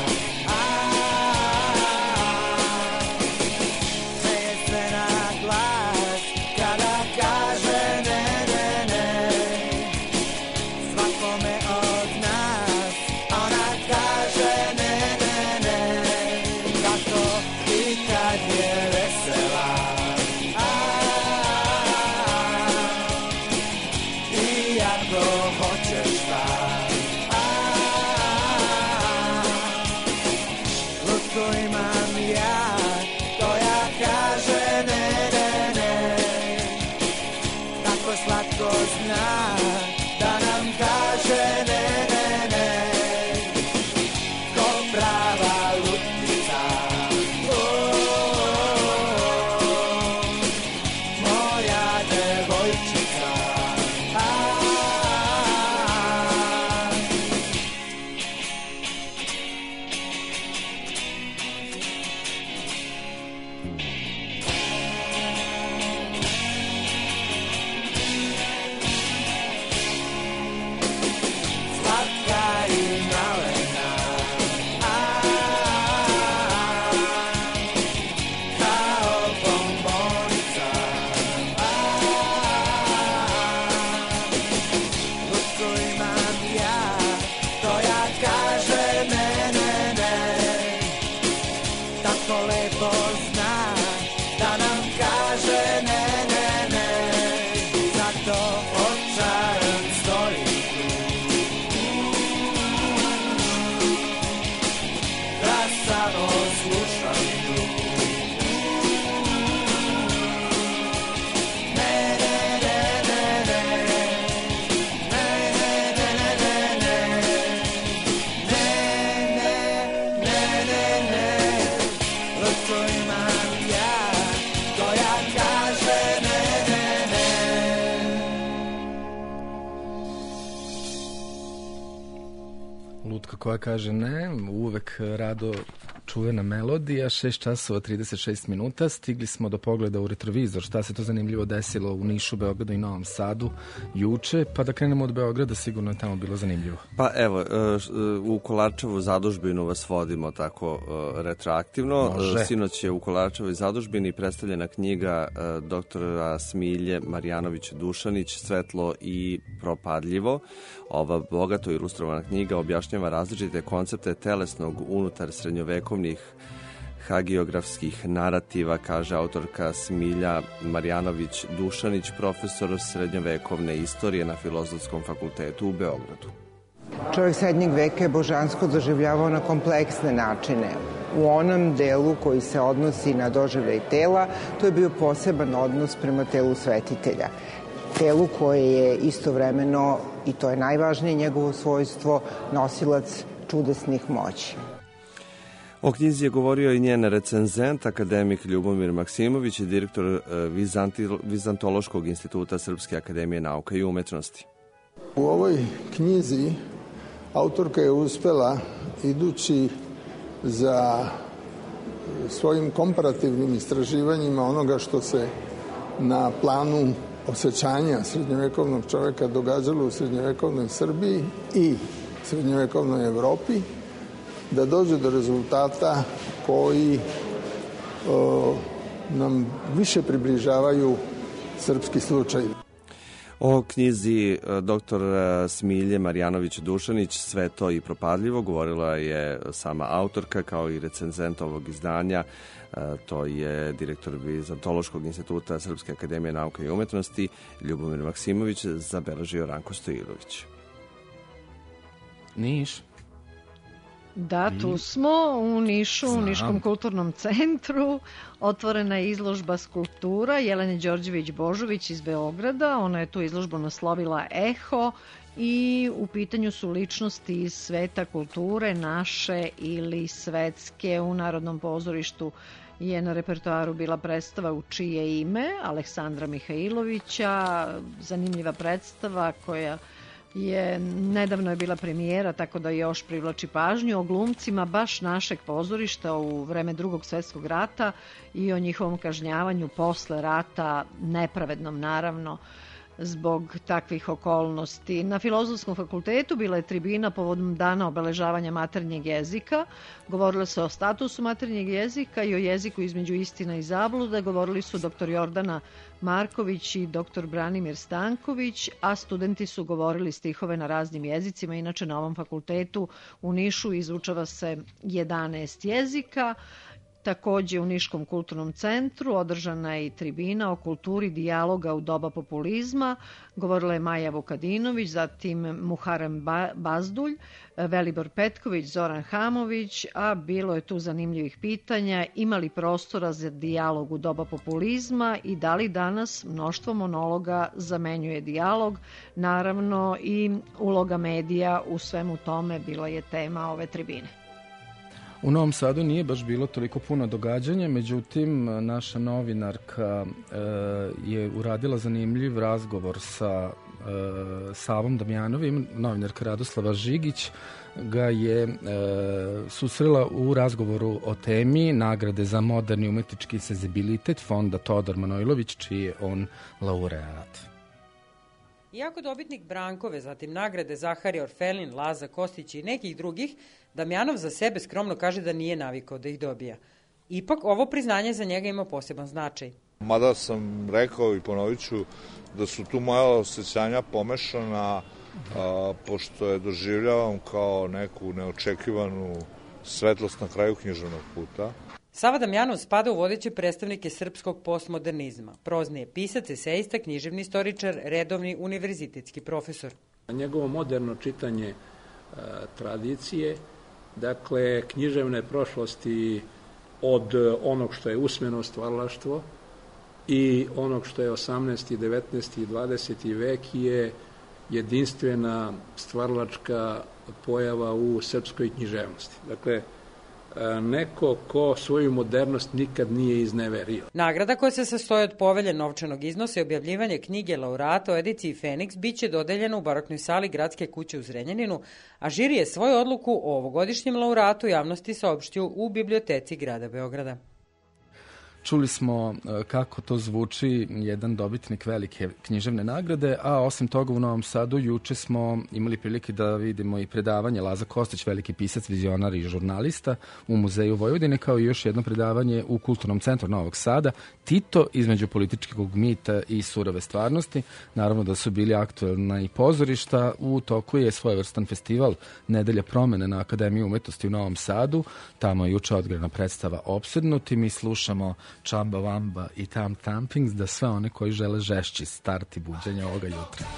smeje se na glas kada kaže ne, ne, ne. Svakome od nas ona kaže ne, ne, ne. Kako i kad je vesela, i ako hoćeš šta, lutko imam ja, koja kaže ne, ne, ne. Tako slatko zna da nam kaže ne, ne, ne. Ko prava lutica, moja devojčica. prepozna, da nam kaže ne, ne, ne. Zato očaran stoji tu, da samo slušam nju. Ne, ne, ne, ne, ne. Ne, ne, ne, ne, ne. Ne, ne, ne, ne. Lutko imam ja, koja kaže ne, ne, ne. Lutka koja kaže ne, uvek rado čuvena melodija, 6 časova 36 minuta. Stigli smo do pogleda u retrovizor. Šta se to zanimljivo desilo u Nišu, Beogradu i Novom Sadu juče? Pa da krenemo od Beograda, sigurno je tamo bilo zanimljivo. Pa evo, u Kolarčevu zadužbinu vas vodimo tako retroaktivno. Može. Sinoć je u Kolarčevoj zadužbini predstavljena knjiga doktora Smilje Marjanović-Dušanić Svetlo i propadljivo. Ova bogato ilustrovana knjiga objašnjava različite koncepte telesnog unutar srednjovekovnih hagiografskih narativa, kaže autorka Smilja Marjanović-Dušanić, profesor srednjovekovne istorije na Filozofskom fakultetu u Beogradu. Čovjek srednjeg veka je božansko doživljavao na kompleksne načine. U onom delu koji se odnosi na doživljaj tela, to je bio poseban odnos prema telu svetitelja. Telu koje je istovremeno, i to je najvažnije njegovo svojstvo, nosilac čudesnih moći. O knjizi je govorio i njen recenzent, akademik Ljubomir Maksimović i direktor Vizantološkog instituta Srpske akademije nauka i umetnosti. U ovoj knjizi autorka je uspela, idući za svojim komparativnim istraživanjima onoga što se na planu osjećanja srednjovekovnog čoveka događalo u srednjovekovnoj Srbiji i srednjovekovnoj Evropi, da dođe do rezultata koji nam više približavaju srpski slučaj. O knjizi dr. Smilje Marjanović-Dušanić Sveto i propadljivo govorila je sama autorka kao i recenzent ovog izdanja. To je direktor Vizantološkog instituta Srpske akademije nauka i umetnosti Ljubomir Maksimović, zabeležio Ranko Stojilović. Niš. Da, tu smo u Nišu, u Niškom kulturnom centru. Otvorena je izložba skulptura Jelene Đorđević-Božović iz Beograda. Ona je tu izložbu naslovila Eho i u pitanju su ličnosti iz sveta kulture, naše ili svetske. U Narodnom pozorištu je na repertoaru bila predstava U čije ime Aleksandra Mihajlovića. Zanimljiva predstava koja nedavno je bila premijera, tako da još privlači pažnju o glumcima baš našeg pozorišta u vreme Drugog svjetskog rata i o njihovom kažnjavanju posle rata, nepravednom naravno, zbog takvih okolnosti. Na Filozofskom fakultetu bila je tribina povodom dana obeležavanja maternjeg jezika. Govorilo se o statusu maternjeg jezika i o jeziku između istina i zabluda. Govorili su dr. Jordana Marković i dr. Branimir Stanković, a studenti su govorili stihove na raznim jezicima. Inače, na ovom fakultetu u Nišu izučava se 11 jezika. Takođe u Niškom kulturnom centru održana je i tribina o kulturi dijaloga u doba populizma. Govorila je Maja Vukadinović, zatim Muharem Bazdulj, Velibor Petković, Zoran Hamović, a bilo je tu zanimljivih pitanja. Ima li prostora za dijalog u doba populizma i da li danas mnoštvo monologa zamenjuje dijalog? Naravno i uloga medija u svemu tome bila je tema ove tribine. U Novom Sadu nije baš bilo toliko puno događanja, međutim, naša novinarka je uradila zanimljiv razgovor sa Savom Damjanovim. Novinarka Radoslava Žigić ga je susrela u razgovoru o temi nagrade za moderni umetnički senzibilitet fonda Todor Manojlović, čiji je on laureat. Iako dobitnik Brankove, zatim nagrade Zaharija Orfelin, Laza Kostić i nekih drugih, Damjanov za sebe skromno kaže da nije navikao da ih dobija. Ipak ovo priznanje za njega ima poseban značaj. Mada sam rekao i ponovit ću da su tu moja osjećanja pomešana, pošto je doživljavam kao neku neočekivanu svetlost na kraju književnog puta. Sava Damjanov spada u vodeće predstavnike srpskog postmodernizma. Prozni je pisac, esejista, književni istoričar, redovni univerzitetski profesor. Njegovo moderno čitanje tradicije, dakle književne prošlosti od onog što je usmeno stvaralaštvo i onog što je 18., 19. i 20. vek je jedinstvena stvaralačka pojava u srpskoj književnosti. Dakle, neko ko svoju modernost nikad nije izneverio. Nagrada koja se sastoji od povelje novčanog iznosa i objavljivanje knjige laureata o ediciji Feniks biće dodeljena u baroknoj sali Gradske kuće u Zrenjaninu, a žiri je svoju odluku o ovogodišnjem laureatu javnosti saopštio u biblioteci grada Beograda. Čuli smo kako to zvuči jedan dobitnik velike književne nagrade, a osim toga u Novom Sadu juče smo imali prilike da vidimo i predavanje Laza Kostić, veliki pisac, vizionar i žurnalista u Muzeju Vojvodine, kao i još jedno predavanje u Kulturnom centru Novog Sada, Tito između političkog mita i surove stvarnosti. Naravno da su bili aktuelna i pozorišta. U toku je svojevrstan festival Nedelja promene na Akademiji umetnosti u Novom Sadu. Tamo je juče odgrana predstava Opsednuti. Mi slušamo Čamba Vamba i Tam Thumpings, da sve one koji žele žešći start i buđenje ovoga jutra.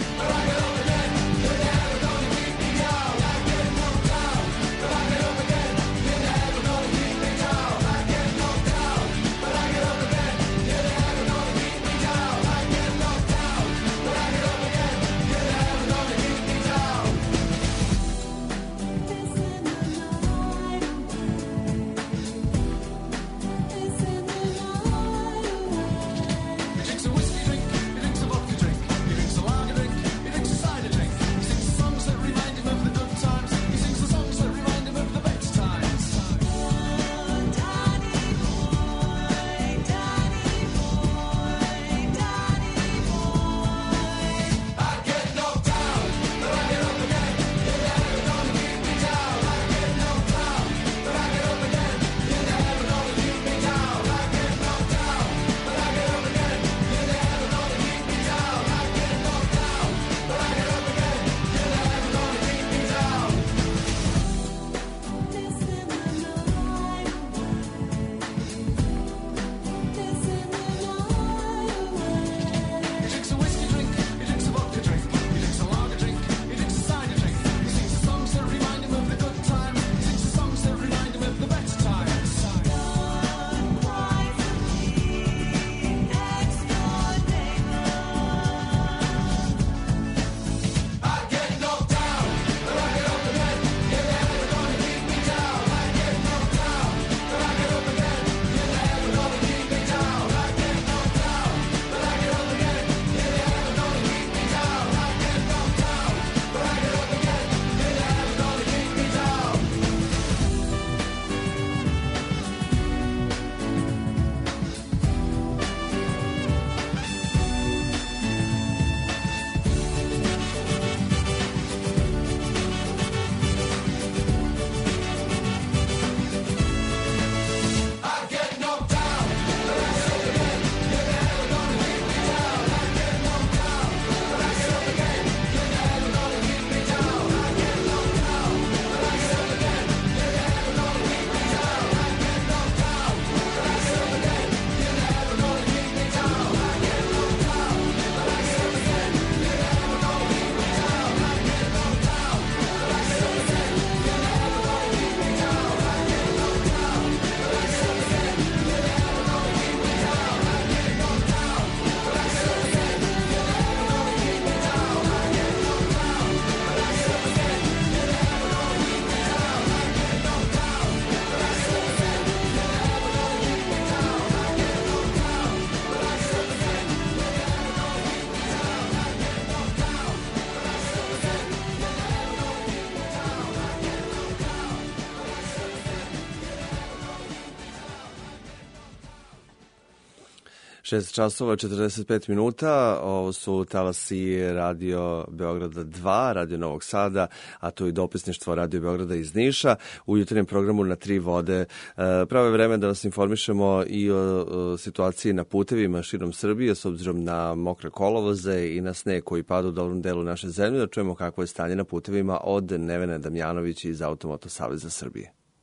Šest časova 45 minuta, ovo su talasi Radio Beograda 2, Radio Novog Sada, a to i dopisništvo Radio Beograda iz Niša. U jutarnjem programu Na tri vode pravo je vreme da vas informišemo i o situaciji na putevima širom Srbije, s obzirom na mokre kolovoze i na sneg koji pada u dobrom delu naše zemlje. Da čujemo kakvo je stanje na putevima od Nevene Damjanović iz Automoto Saveza Srbije.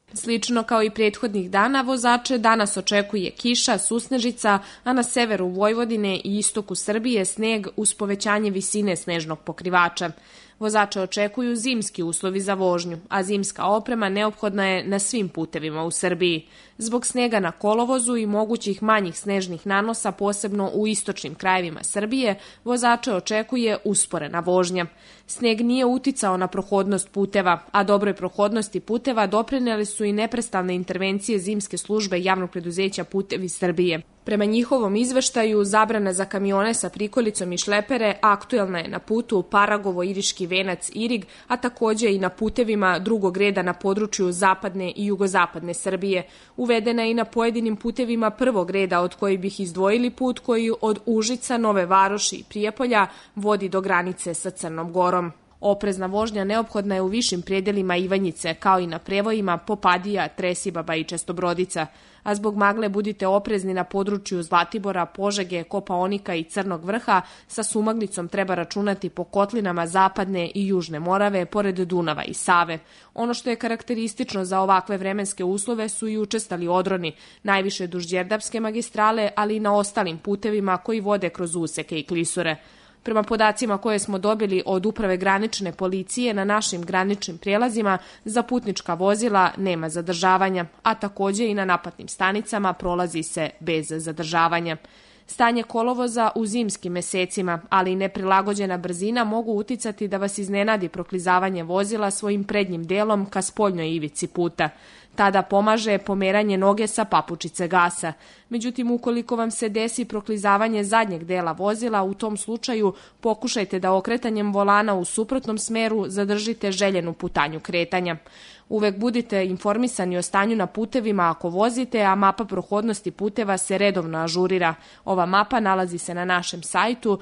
Slično kao i prethodnih dana, vozače danas očekuje kiša, susnežica, a na severu Vojvodine i istoku Srbije sneg uz povećanje visine snežnog pokrivača. Vozače očekuju zimski uslovi za vožnju, a zimska oprema neophodna je na svim putevima u Srbiji. Zbog snega na kolovozu i mogućih manjih snežnih nanosa, posebno u istočnim krajevima Srbije, vozače očekuje usporena vožnja. Sneg nije uticao na prohodnost puteva, a dobroj prohodnosti puteva doprineli su i neprestane intervencije zimske službe javnog preduzeća Putevi Srbije. Prema njihovom izveštaju, zabrana za kamione sa prikolicom i šlepere aktuelna je na putu Paragovo-Iriški Venac-Irig, a takođe i na putevima drugog reda na području zapadne i jugozapadne Srbije. Uvedena je i na pojedinim putevima prvog reda, od kojih bih izdvojili put koji od Užica, Nove Varoši i Prijepolja vodi do granice sa Crnom Gorom. Oprezna vožnja neophodna je u višim predelima Ivanjice, kao i na prevojima Popadija, Tresibaba i Čestobrodica, a zbog magle budite oprezni na području Zlatibora, Požege, Kopaonika i Crnog Vrha, sa sumaglicom treba računati po kotlinama Zapadne i Južne Morave, pored Dunava i Save. Ono što je karakteristično za ovakve vremenske uslove su i učestali odroni, najviše duž Đerdapske magistrale, ali i na ostalim putevima koji vode kroz useke i klisure. Prema podacima koje smo dobili od Uprave granične policije, na našim graničnim prijelazima za putnička vozila nema zadržavanja, a takođe i na naplatnim stanicama prolazi se bez zadržavanja. Stanje kolovoza u zimskim mesecima, ali i neprilagođena brzina mogu uticati da vas iznenadi proklizavanje vozila svojim prednjim delom ka spoljnoj ivici puta. Tada pomaže pomeranje noge sa papučice gasa. Međutim, ukoliko vam se desi proklizavanje zadnjeg dela vozila, u tom slučaju pokušajte da okretanjem volana u suprotnom smeru zadržite željenu putanju kretanja. Uvek budite informisani o stanju na putevima ako vozite, a mapa prohodnosti puteva se redovno ažurira. Ova mapa nalazi se na našem sajtu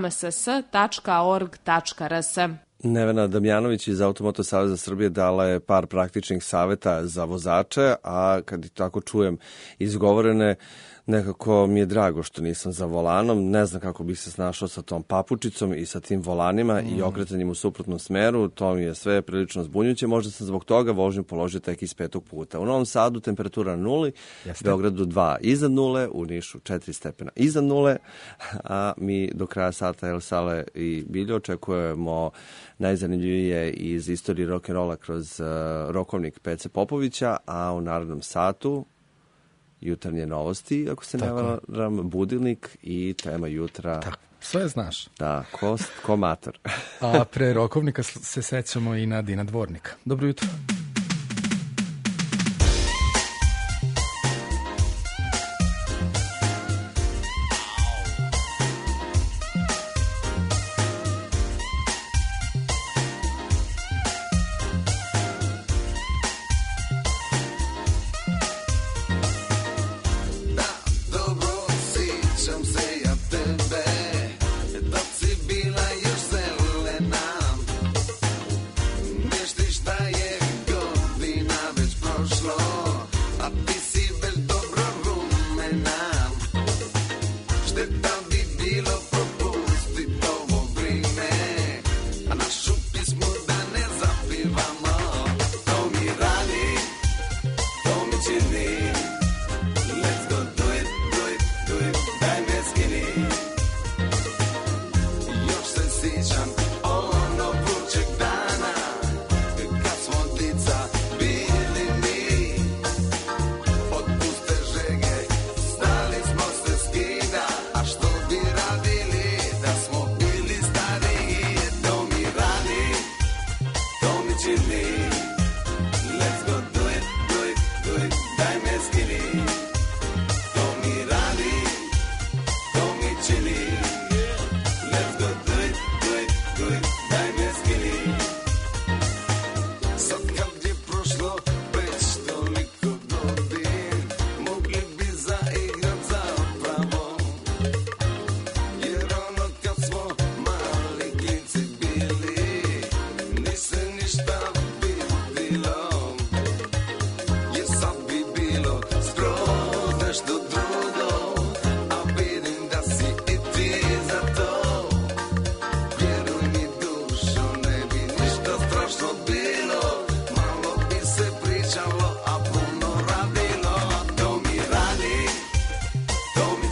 amss.org.rs. Nevena Damjanović iz Automoto Saveza Srbije dala je par praktičnih saveta za vozače, a kad tako čujem izgovorene, nekako mi je drago što nisam za volanom, ne znam kako bih se snašao sa tom papučicom i sa tim volanima i okretanjem u suprotnom smeru, to mi je sve prilično zbunjuće, možda sam zbog toga vožnju položio tek iz 5. puta. U Novom Sadu temperatura 0, Beogradu 2 iznad 0, u Nišu 4 stepena iznad 0, a mi do kraja sata El Sale i Biljo očekujemo najzanimljivije iz istorije rock'n'rolla kroz rokovnik Pece Popovića, a u narednom satu jutarnje novosti, ako se ne varam, budilnik i tema jutra. Tako, sve znaš. Da, ko mator. A pre rokovnika se sećamo i na Dina Dvornika. Dobro jutro. Misliš da je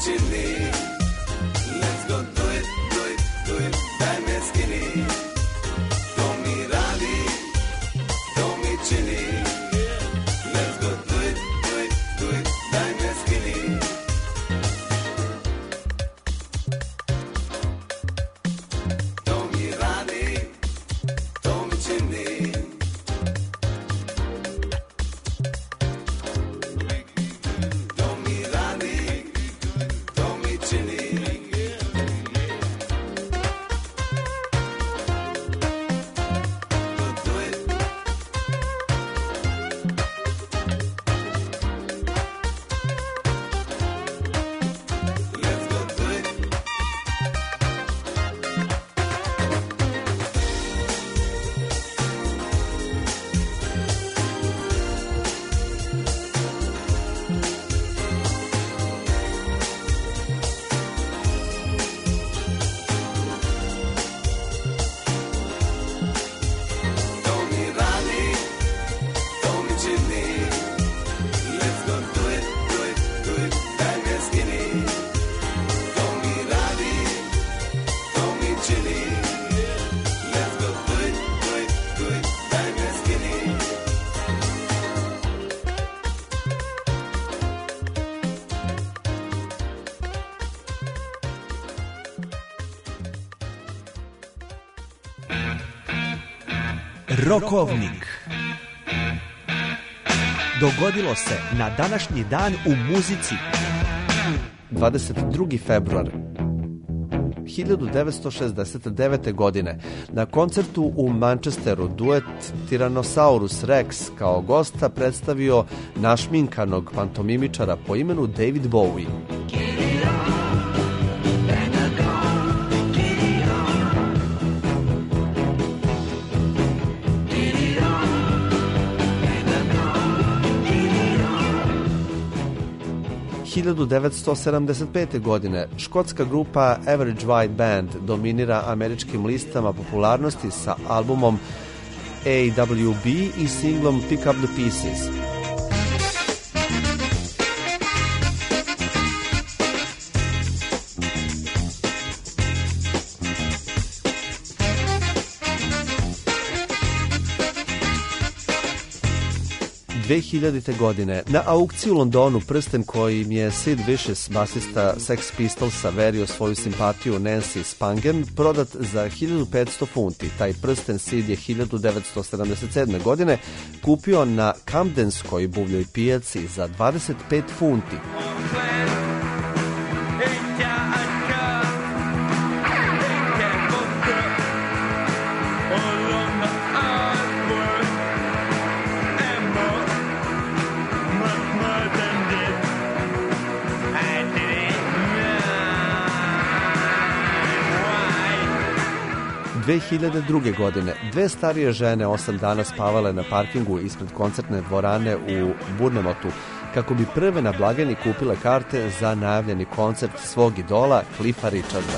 čini. Let's go do it, do it, do it, daj me skini. To mi radi, to mi čini. Let's go do it, do it, do it, daj me skini. To mi radi, to mi čini. To mi radi, to mi čini. To mi radi, to mi čini. Let's go do it, do it, do it, daj me skini. To mi radi, to mi čini. Let's go do it, do it, do it, daj me skini. Rokovnik. Dogodilo se na današnji dan u muzici. 22. februar 1969. godine na koncertu u Manchesteru duet Tyrannosaurus Rex kao gosta predstavio našminkanog pantomimičara po imenu David Bowie. – 1975. godine škotska grupa Average White Band dominira američkim listama popularnosti sa albumom AWB i singlom Pick Up The Pieces. godine na aukciji u Londonu prsten kojim je Sid Vicious, basista Sex Pistolsa, verio svoju simpatiju Nancy Spungen, prodat za 1500 funti. Taj prsten Sid je 1977. godine kupio na Camdenskoj buvljoj pijaci za 25 funti. – 2002. godine dve starije žene 8 dana spavale na parkingu ispred koncertne dvorane u Bournemouthu kako bi prve na blagajni kupile karte za najavljeni koncert svog idola Cliffa Richarda.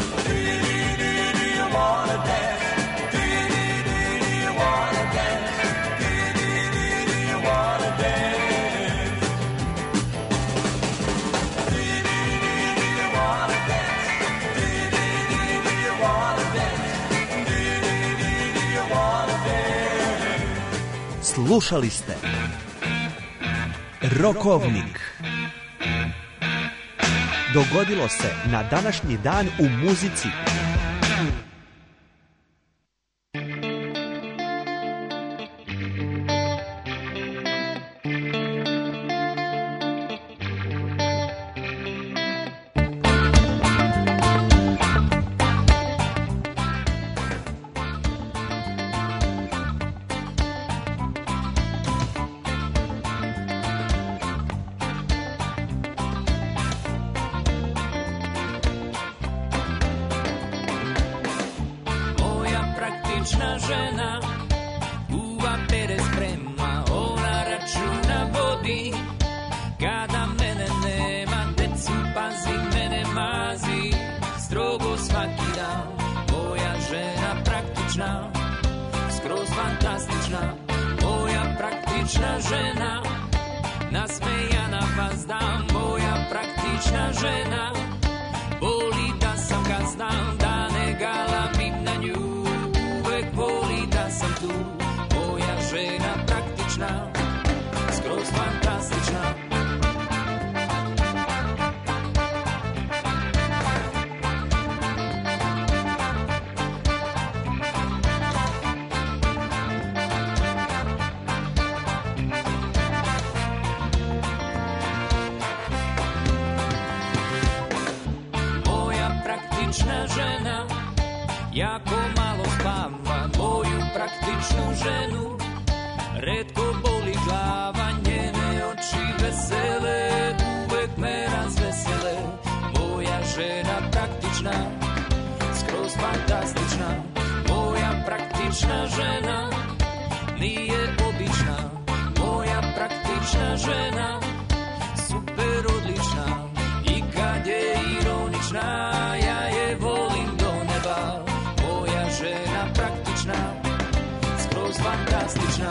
Slušali ste Rokovnik. Dogodilo se na današnji dan u muzici. Obična žena kuva pere sprema, ona računa vodi. Kada mene nema, decu pazi, mene mazi, strogo svaki dan. Moja žena praktična, skroz fantastična, moja praktična žena, nasmejana vas dan, moja praktična žena. praktična žena, jako malo spava moju praktičnu ženu. Retko boli glava, njene oči vesele, uvek me razvesele. Moja žena praktična, skroz fantastična. Moja praktična žena nije obična. Moja praktična žena super odlična. I kad je ironična, ja je volim do neba. Moja žena praktična, skroz fantastična.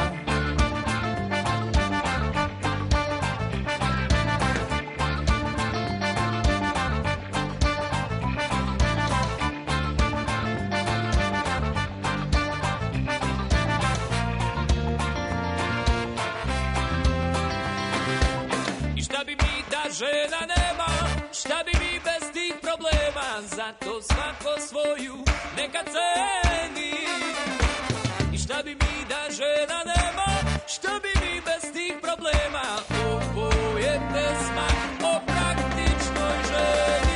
Žena nema, šta bi mi bez tih problema, zato svako svoju neka ceni. I šta bi mi da žena nema, šta bi mi bez tih problema, ovo je pesma o praktičnoj ženi.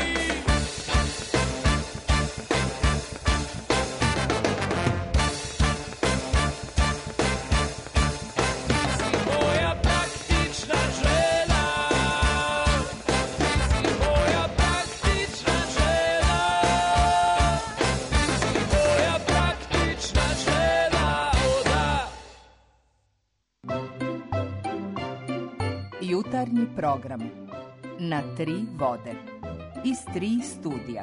Moja praktična žena, Jutarnji program na 3 vode iz 3 studija.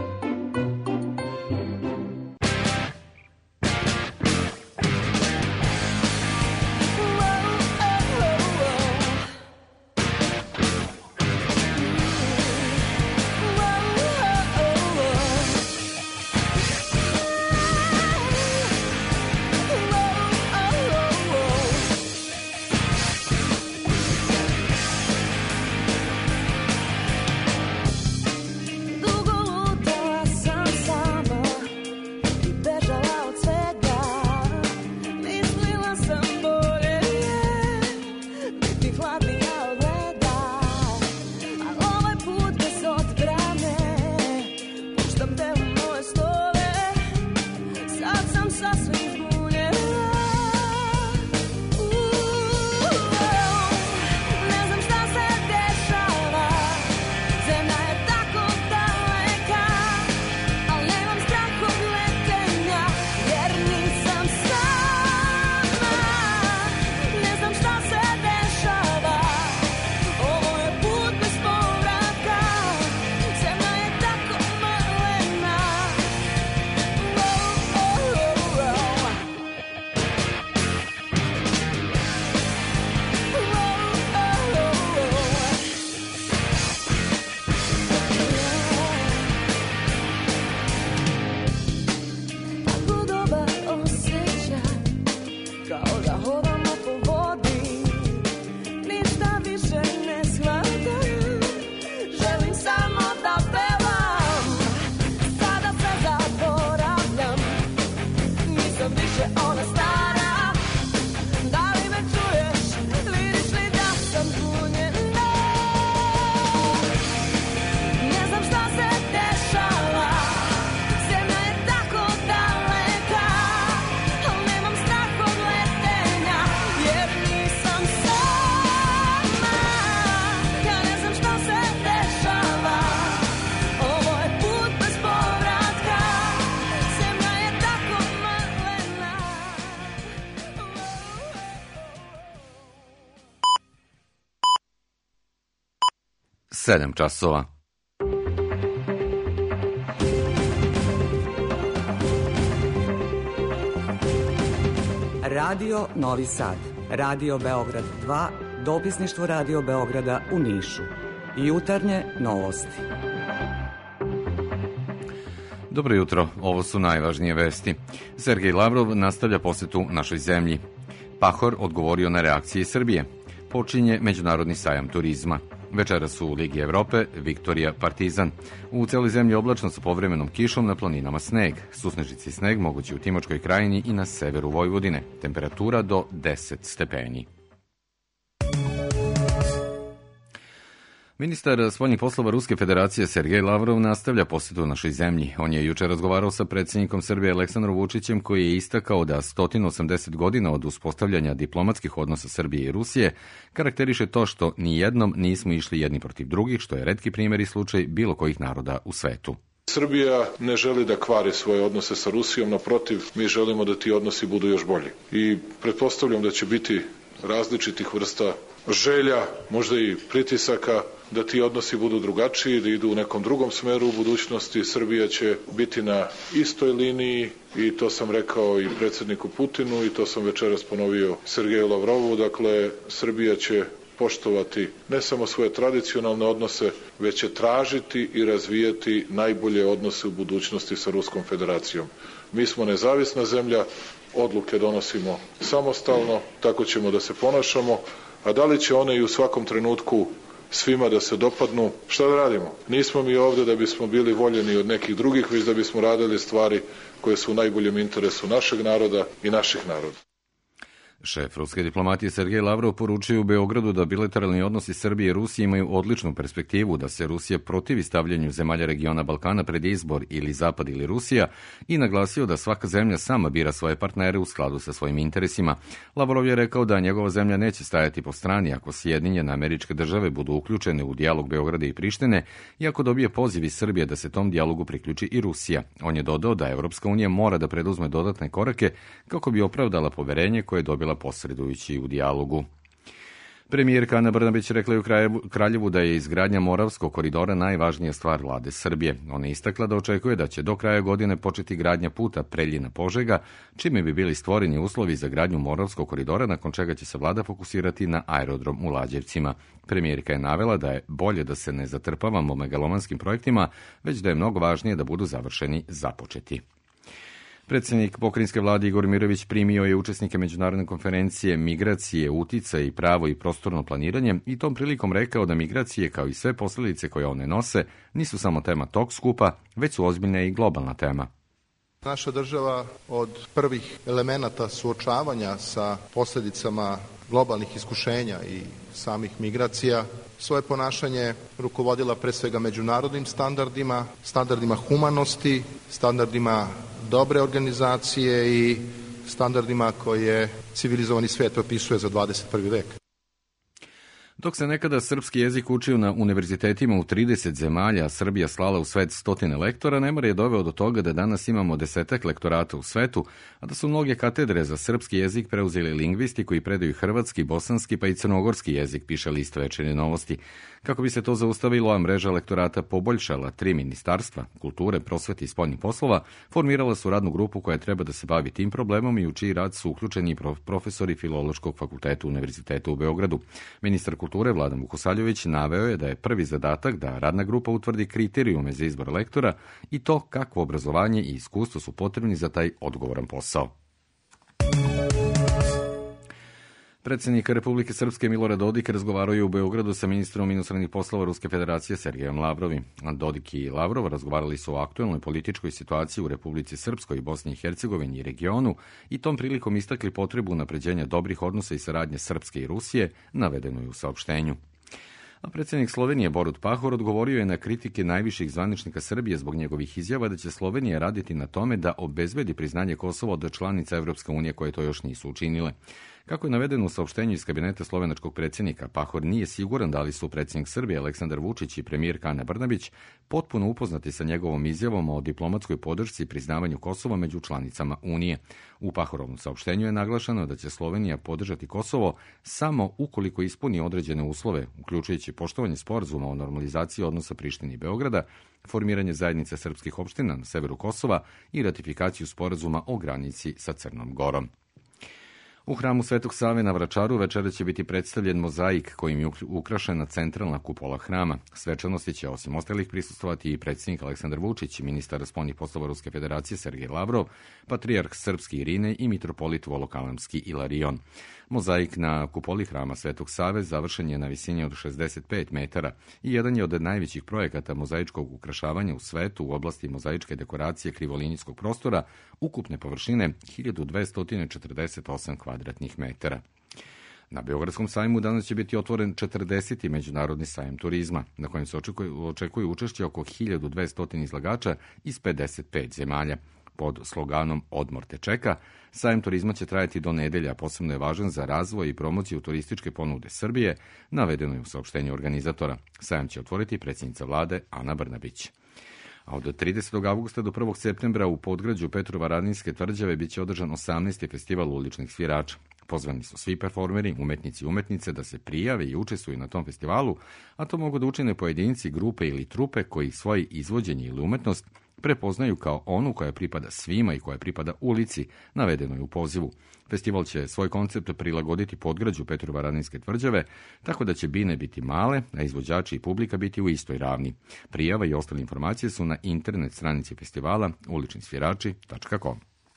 Sedam časova. Radio Novi Sad, Radio Beograd 2, dopisništvo Radio Beograda u Nišu. Jutarnje novosti. Dobro jutro, ovo su najvažnije vesti. Sergej Lavrov nastavlja posetu našoj zemlji. Pahor odgovorio na reakcije Srbije. Počinje Međunarodni sajam turizma. Večeras su u Ligi Evrope Viktorija Partizan. U celoj zemlji oblačno sa povremenom kišom, na planinama sneg. Susnežici i sneg mogući u Timočkoj krajini i na severu Vojvodine. Temperatura do 10 stepeni. Ministar spoljnih poslova Ruske federacije Sergej Lavrov nastavlja posetu našoj zemlji. On je juče razgovarao sa predsjednikom Srbije Aleksandrom Vučićem, koji je istakao da 180 godina od uspostavljanja diplomatskih odnosa Srbije i Rusije karakteriše to što nijednom nismo išli jedni protiv drugih, što je retki primjer i slučaj bilo kojih naroda u svetu. Srbija ne želi da kvari svoje odnose sa Rusijom, naprotiv, mi želimo da ti odnosi budu još bolji. I pretpostavljam da će biti različitih vrsta želja, možda i pritisaka, da ti odnosi budu drugačiji, da idu u nekom drugom smeru u budućnosti. Srbija će biti na istoj liniji i to sam rekao i predsjedniku Putinu i to sam večeras ponovio Sergeju Lavrovu. Dakle, Srbija će poštovati ne samo svoje tradicionalne odnose, već će tražiti i razvijati najbolje odnose u budućnosti sa Ruskom federacijom. Mi smo nezavisna zemlja, odluke donosimo samostalno, tako ćemo da se ponašamo, a da li će one i u svakom trenutku svima da se dopadnu, šta da radimo? Nismo mi ovde da bismo bili voljeni od nekih drugih, već da bismo radili stvari koje su u najboljem interesu našeg naroda i naših naroda. Šef ruske diplomatije Sergej Lavrov poručuje u Beogradu da bilateralni odnosi Srbije i Rusije imaju odličnu perspektivu, da se Rusija protivi stavljanju zemalja regiona Balkana pred izbor ili Zapad ili Rusija i naglasio da svaka zemlja sama bira svoje partnere u skladu sa svojim interesima. Lavrov je rekao da njegova zemlja neće stajati po strani ako Sjedinjene Američke Države budu uključene u dijalog Beograda i Prištine i ako dobije poziv iz Srbije da se tom dijalogu priključi i Rusija. On je dodao da Evropska unija mora da preduzme dodatne korake kako bi opravdala poverenje koje je dobila posredujući u dijalogu. Premijerka Ana Brnabić rekla je u Kraljevu da je izgradnja Moravskog koridora najvažnija stvar vlade Srbije. Ona je istakla da očekuje da će do kraja godine početi gradnja puta Preljina-Požega, čime bi bili stvoreni uslovi za gradnju Moravskog koridora, nakon čega će se vlada fokusirati na aerodrom u Lađevcima. Premijerka je navela da je bolje da se ne zatrpavamo megalomanskim projektima, već da je mnogo važnije da budu završeni započeti. Predsjednik pokrajinske vlade Igor Mirović primio je učesnike međunarodne konferencije Migracije, uticaj, pravo i prostorno planiranje i tom prilikom rekao da migracije, kao i sve posljedice koje one nose, nisu samo tema tog skupa, već su ozbiljna i globalna tema. Naša država od prvih elemenata suočavanja sa posljedicama globalnih iskušenja i samih migracija svoje ponašanje rukovodila pre svega međunarodnim standardima, standardima humanosti, standardima dobre organizacije i standardima koje civilizovani svijet propisuje za 21. vek. Dok se nekada srpski jezik učio na univerzitetima u 30 zemalja, a Srbija slala u svet 100 lektora, nemar je doveo do toga da danas imamo 10 lektorata u svetu, a da su mnoge katedre za srpski jezik preuzeli lingvisti koji predaju hrvatski, bosanski pa i crnogorski jezik, piše list Večernje novosti. Kako bi se to zaustavilo, a mreža lektorata poboljšala 3 ministarstva, kulture, prosvete i spoljnih poslova, formirala su radnu grupu koja treba da se bavi tim problemom i u čiji rad su uključeni profesori Filološkog fakulteta Univerziteta u Beogradu. Ministar kulture Vladan Vukosaljović naveo je da je prvi zadatak da radna grupa utvrdi kriterijume za izbor lektora i to kakvo obrazovanje i iskustvo su potrebni za taj odgovoran posao. Predsjednik Republike Srpske Milorad Dodik razgovarao je u Beogradu sa ministrom inostranih poslova Ruske federacije Sergejom Lavrovim. Dodik i Lavrov razgovarali su o aktuelnoj političkoj situaciji u Republici Srpskoj, Bosni i Hercegovini i regionu i tom prilikom istakli potrebu unapređenja dobrih odnosa i saradnje Srpske i Rusije, navedeno je u saopštenju. A predsjednik Slovenije Borut Pahor odgovorio je na kritike najviših zvaničnika Srbije zbog njegovih izjava da će Slovenija raditi na tome da obezbedi priznanje Kosova od članica Evropske unije koje to još nisu učinile. Kako je navedeno u saopštenju iz kabineta slovenačkog predsjednika, Pahor nije siguran da li su predsjednik Srbije Aleksandar Vučić i premijerka Ana Brnabić potpuno upoznati sa njegovom izjavom o diplomatskoj podršci i priznavanju Kosova među članicama Unije. U Pahorovom saopštenju je naglašeno da će Slovenija podržati Kosovo samo ukoliko ispuni određene uslove, uključujući poštovanje sporazuma o normalizaciji odnosa Prištine i Beograda, formiranje zajednice srpskih opština na severu Kosova i ratifikaciju sporazuma o granici sa Crnom Gorom. U hramu Svetog Save na Vračaru večera će biti predstavljen mozaik kojim je ukrašena centralna kupola hrama. Svečanosti će osim ostalih prisustvovati i predsjednik Aleksandar Vučić, ministar spoljnih poslova Ruske federacije Sergej Lavrov, patrijarh srpski Irine i mitropolit Volokalamski Ilarion. Mozaik na kupoli hrama Svetog Save završen je na visini od 65 metara i jedan je od najvećih projekata mozaičkog ukrašavanja u svetu u oblasti mozaičke dekoracije krivolinijskog prostora ukupne površine 1248 kvadratnih metara. Na Beogradskom sajmu danas će biti otvoren 40. međunarodni sajam turizma, na kojem se očekuje učešće oko 1200 izlagača iz 55 zemalja. Pod sloganom Odmor te čeka, sajam turizma će trajati do nedelja, a posebno je važan za razvoj i promociju turističke ponude Srbije, navedeno je u saopštenju organizatora. Sajam će otvoriti predsjednica vlade Ana Brnabić. A od 30. avgusta do 1. septembra u podgrađu Petrovaradinske tvrđave biće održan 18. festival uličnih svirača. Pozvani su svi performeri, umetnici i umetnice da se prijave i učestvuju na tom festivalu, a to mogu da učine pojedinci, grupe ili trupe koji svoje izvođenje ili umetnost prepoznaju kao onu koja pripada svima i koja pripada ulici, navedeno je u pozivu. Festival će svoj koncept prilagoditi podgrađu Petrovaradinske tvrđave, tako da će bine biti male, a izvođači i publika biti u istoj ravni. Prijava i ostale informacije su na internet stranici festivala uličnisvirači.com.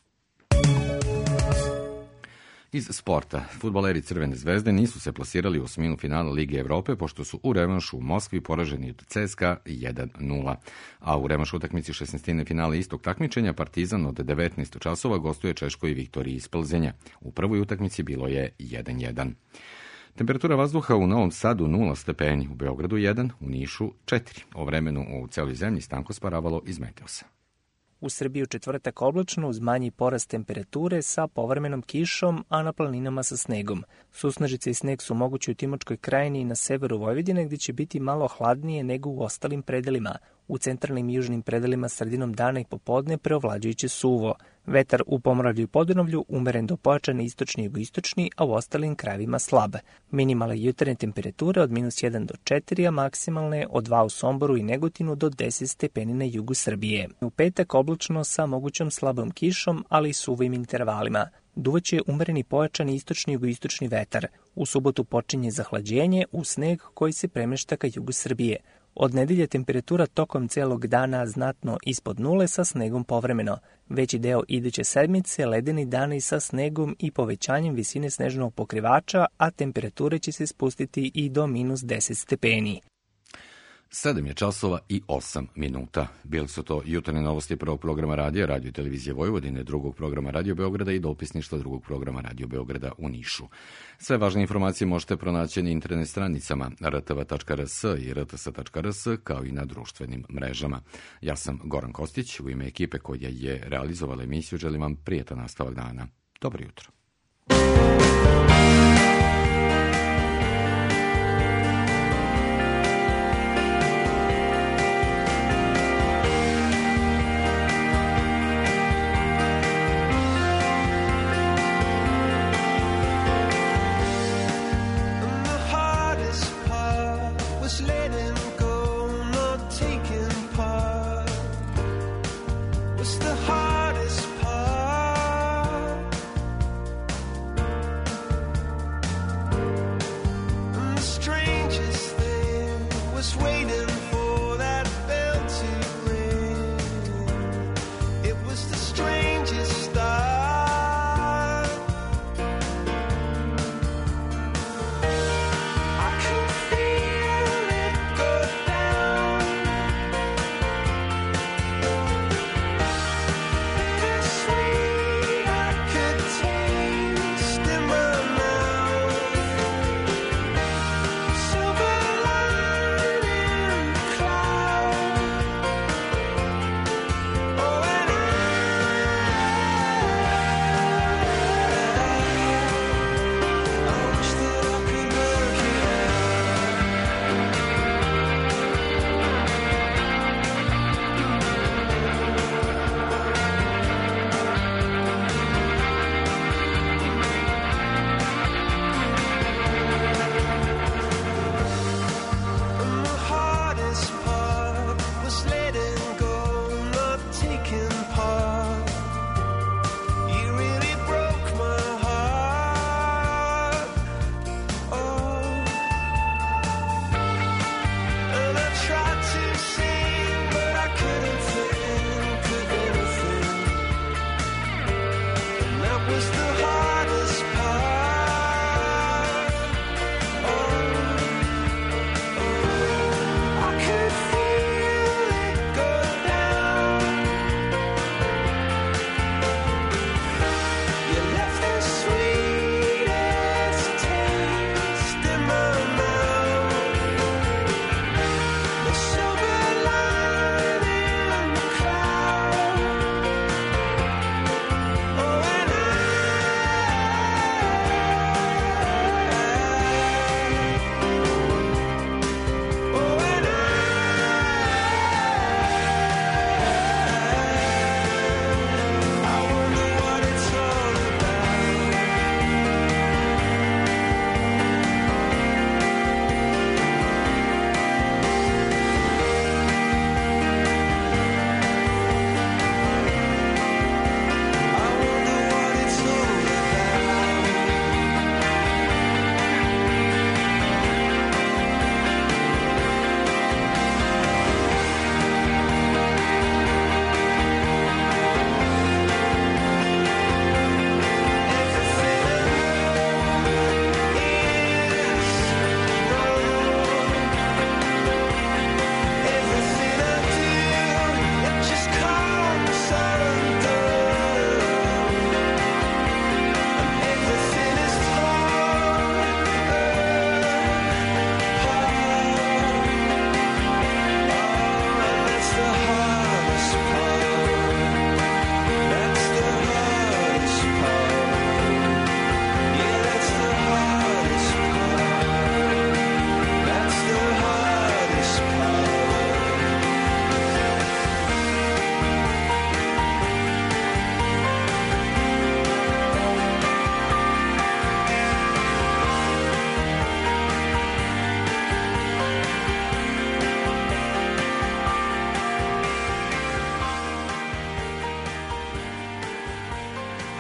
Iz sporta, fudbaleri Crvene zvezde nisu se plasirali u osminu finala Lige Evrope, pošto su u revanšu u Moskvi poraženi od CSKA 1-0. A u revanšu utakmici 16. finale istog takmičenja Partizan od 19 časova gostuje Češkoj Viktoriji iz Plzenja. U prvoj utakmici bilo je 1-1. Temperatura vazduha u Novom Sadu 0 stepeni, u Beogradu 1, u Nišu 4. O vremenu u celoj zemlji Stanko Sparavalo iz Meteosa. U Srbiji u četvrtak oblačno uz manji porast temperature sa povremenom kišom, a na planinama sa snegom. Susnežice i sneg su mogući u Timočkoj krajini i na severu Vojvodine, gdje će biti malo hladnije nego u ostalim predelima. U centralnim i južnim predelima sredinom dana i popodne preovlađujuće suvo. Vetar u Pomoravlju i Podunavlju umeren do pojačane istočni i jugoistočni, a u ostalim krajevima slab. Minimalne jutarnje temperature od -1 do 4, a maksimalne od 2 u Somboru i Negotinu do 10 stepeni na jugu Srbije. U petak oblačno sa mogućom slabom kišom, ali i suvim intervalima. Duvaće umereni pojačani istočni i jugoistočni vetar. U subotu počinje zahlađenje u sneg koji se premešta ka jugu Srbije. Od nedelje temperatura tokom celog dana znatno ispod nule sa snegom povremeno. Veći deo iduće sedmice ledeni dani sa snegom i povećanjem visine snežnog pokrivača, a temperature će se spustiti i do -10 stepeni. 7 je časova i 8 minuta. Bili su to jutarnje novosti prvog programa radija, Radio i televizije Vojvodine, drugog programa Radio Beograda i dopisništva drugog programa Radio Beograda u Nišu. Sve važne informacije možete pronaći na internet stranicama rtv.rs i rts.rs, kao i na društvenim mrežama. Ja sam Goran Kostić, u ime ekipe koja je realizovala emisiju želim vam prijetan nastavak dana. Dobro jutro.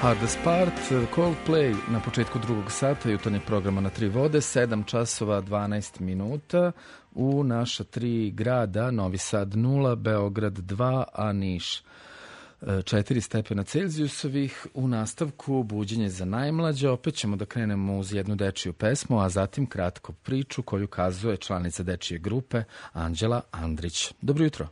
Hardest Part, Coldplay na početku drugog sata jutarnjeg programa na Tri vode, 7 časova 12 minuta u naša 3 grada, Novi Sad 0, Beograd 2, a Niš 4 stepena Celzijusovih. U nastavku buđenje za najmlađe, opet ćemo da krenemo uz jednu dečiju pesmu, a zatim kratku priču koju kazuje članica dečije grupe Anđela Andrić. Dobro jutro.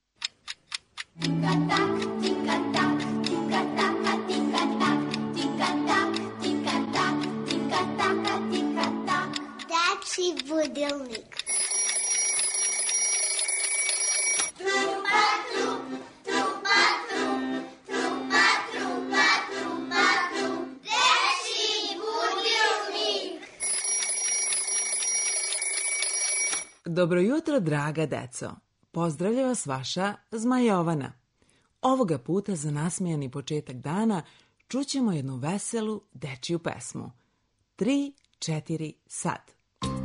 Dečiji budilnik. Dobro jutro, draga deco. Pozdravlja vas vaša Zmajovana. Ovoga puta za nasmijani početak dana čućemo jednu veselu dečiju pesmu. 3, 4, sad.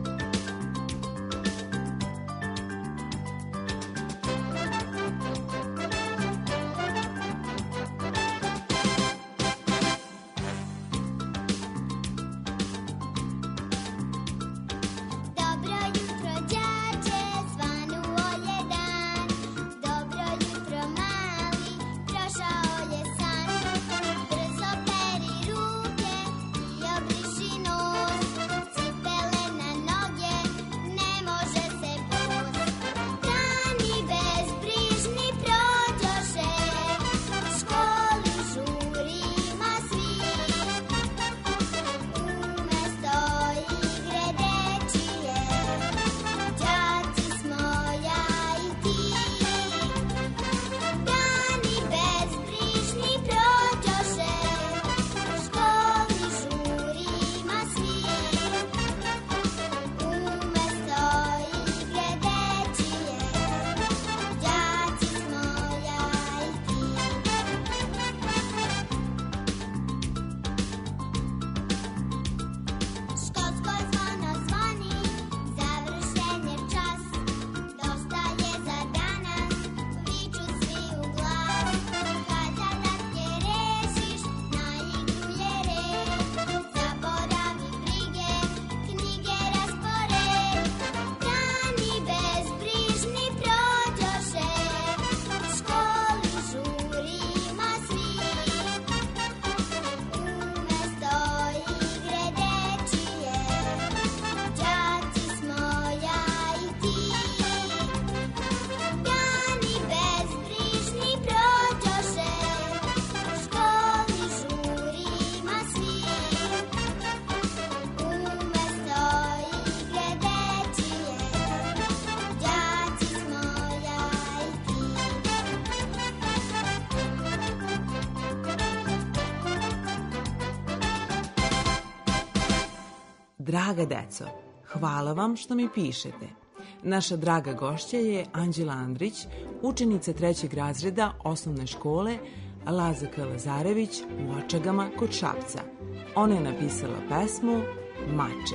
Draga deco, hvala vam što mi pišete. Naša draga gošća je Anđela Andrić, učenica 3. razreda osnovne škole Laza K. Lazarević u Očagama kod Šapca. Ona je napisala pesmu Mače.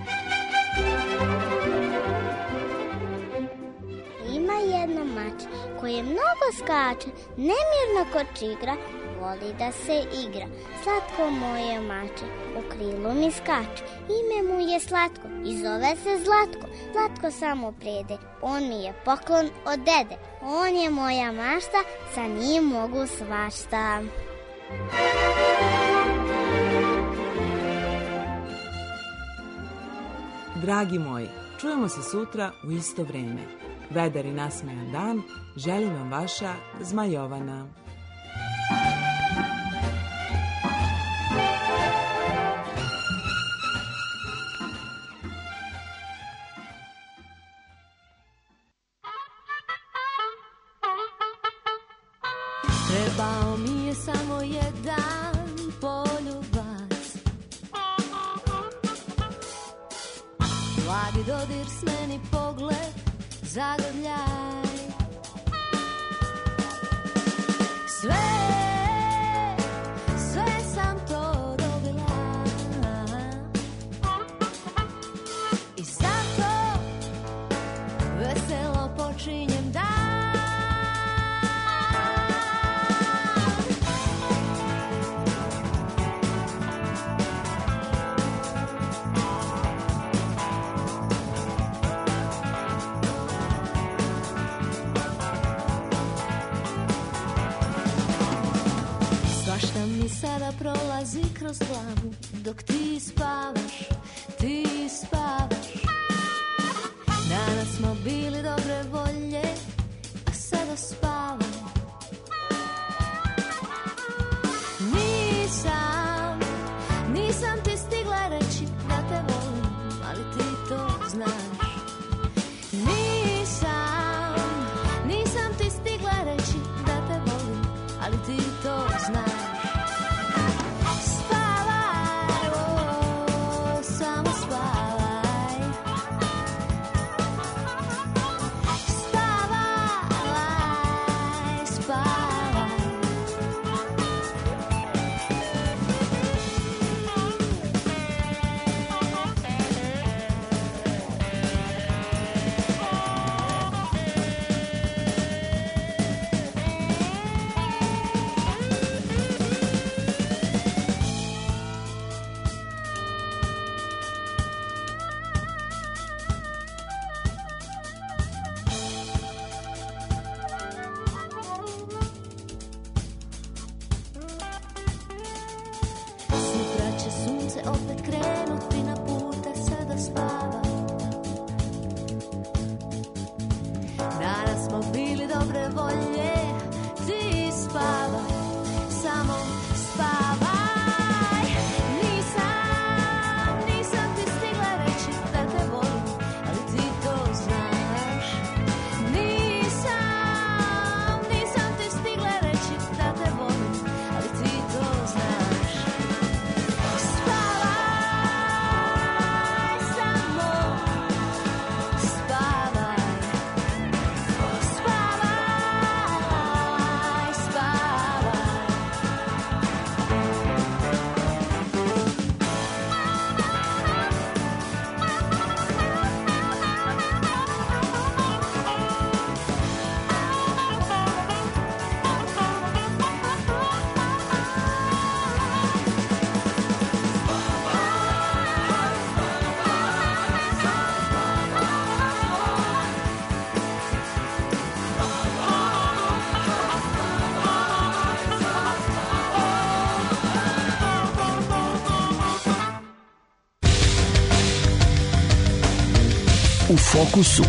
Ima jedno mače koje mnogo skače, nemirno kočigra, voli da se igra. Slatko moje mače, u krilu mi skače, ime mu je Slatko i zove se Zlatko. Zlatko samo prede, on mi je poklon od dede. On je moja mašta, sa njim mogu svašta. Dragi moji, čujemo se sutra u isto vreme. Vedar i nasmejan dan, želim vam vaša Zmajovana. Trebao mi je samo jedan poljubac, blagi dodir, smeni pogled, zagrljaj. Sve sam to dobila i zato veselo počinjem dan. sada prolazi kroz glavu dok ti spavaš, ti spavaš. Danas smo bili dobre volje, a sada spavam. Nisam ti stigla reći da te volim, ali ti to znaš. Nisam ti stigla reći da te volim, ali ti to znaš. Spavaj, samo spavaj. Spavaj, spavaj. Sutra će sunce opet krenuti na put, a sada spava. Danas smo bili dobre volje, ti spavaj, samo spavaj. Nisam ti stigla reći da te volim, ali ti to znaš. Nisam ti stigla reći da te volim, ali ti to znaš. Spavaj, samo spavaj. Spavaj, spavaj. U fokusu.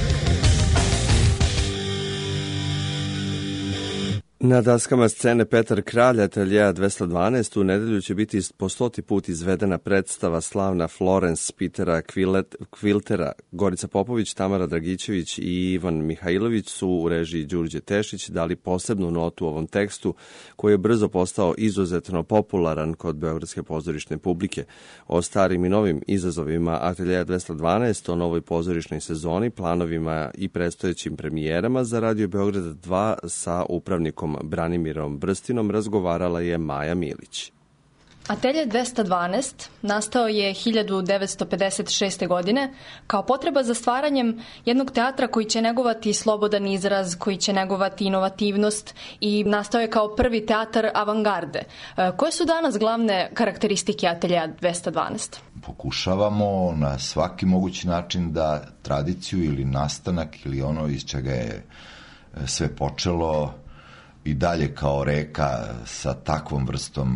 Na daskama scene Petar Kralj, ateljeja 212, u nedelju će biti po 100. put izvedena predstava slavna Florence Petera Quiltera. Gorica Popović, Tamara Dragićević i Ivan Mihajlović su u režiji Đurđe Tešić dali posebnu notu ovom tekstu koji je brzo postao izuzetno popularan kod beogradske pozorišne publike. O starim i novim izazovima ateljeja 212, o novoj pozorišnoj sezoni, planovima i predstojećim premijerama za Radio Beograd 2 sa upravnikom Branimirom Brstinom razgovarala je Maja Milić. Atelje 212 nastao je 1956. godine kao potreba za stvaranjem jednog teatra koji će negovati slobodan izraz, koji će negovati inovativnost i nastao je kao prvi teatar avangarde. Koje su danas glavne karakteristike Ateljeja 212? Pokušavamo na svaki mogući način da tradiciju ili nastanak ili ono iz čega je sve počelo i dalje kao reka sa takvom vrstom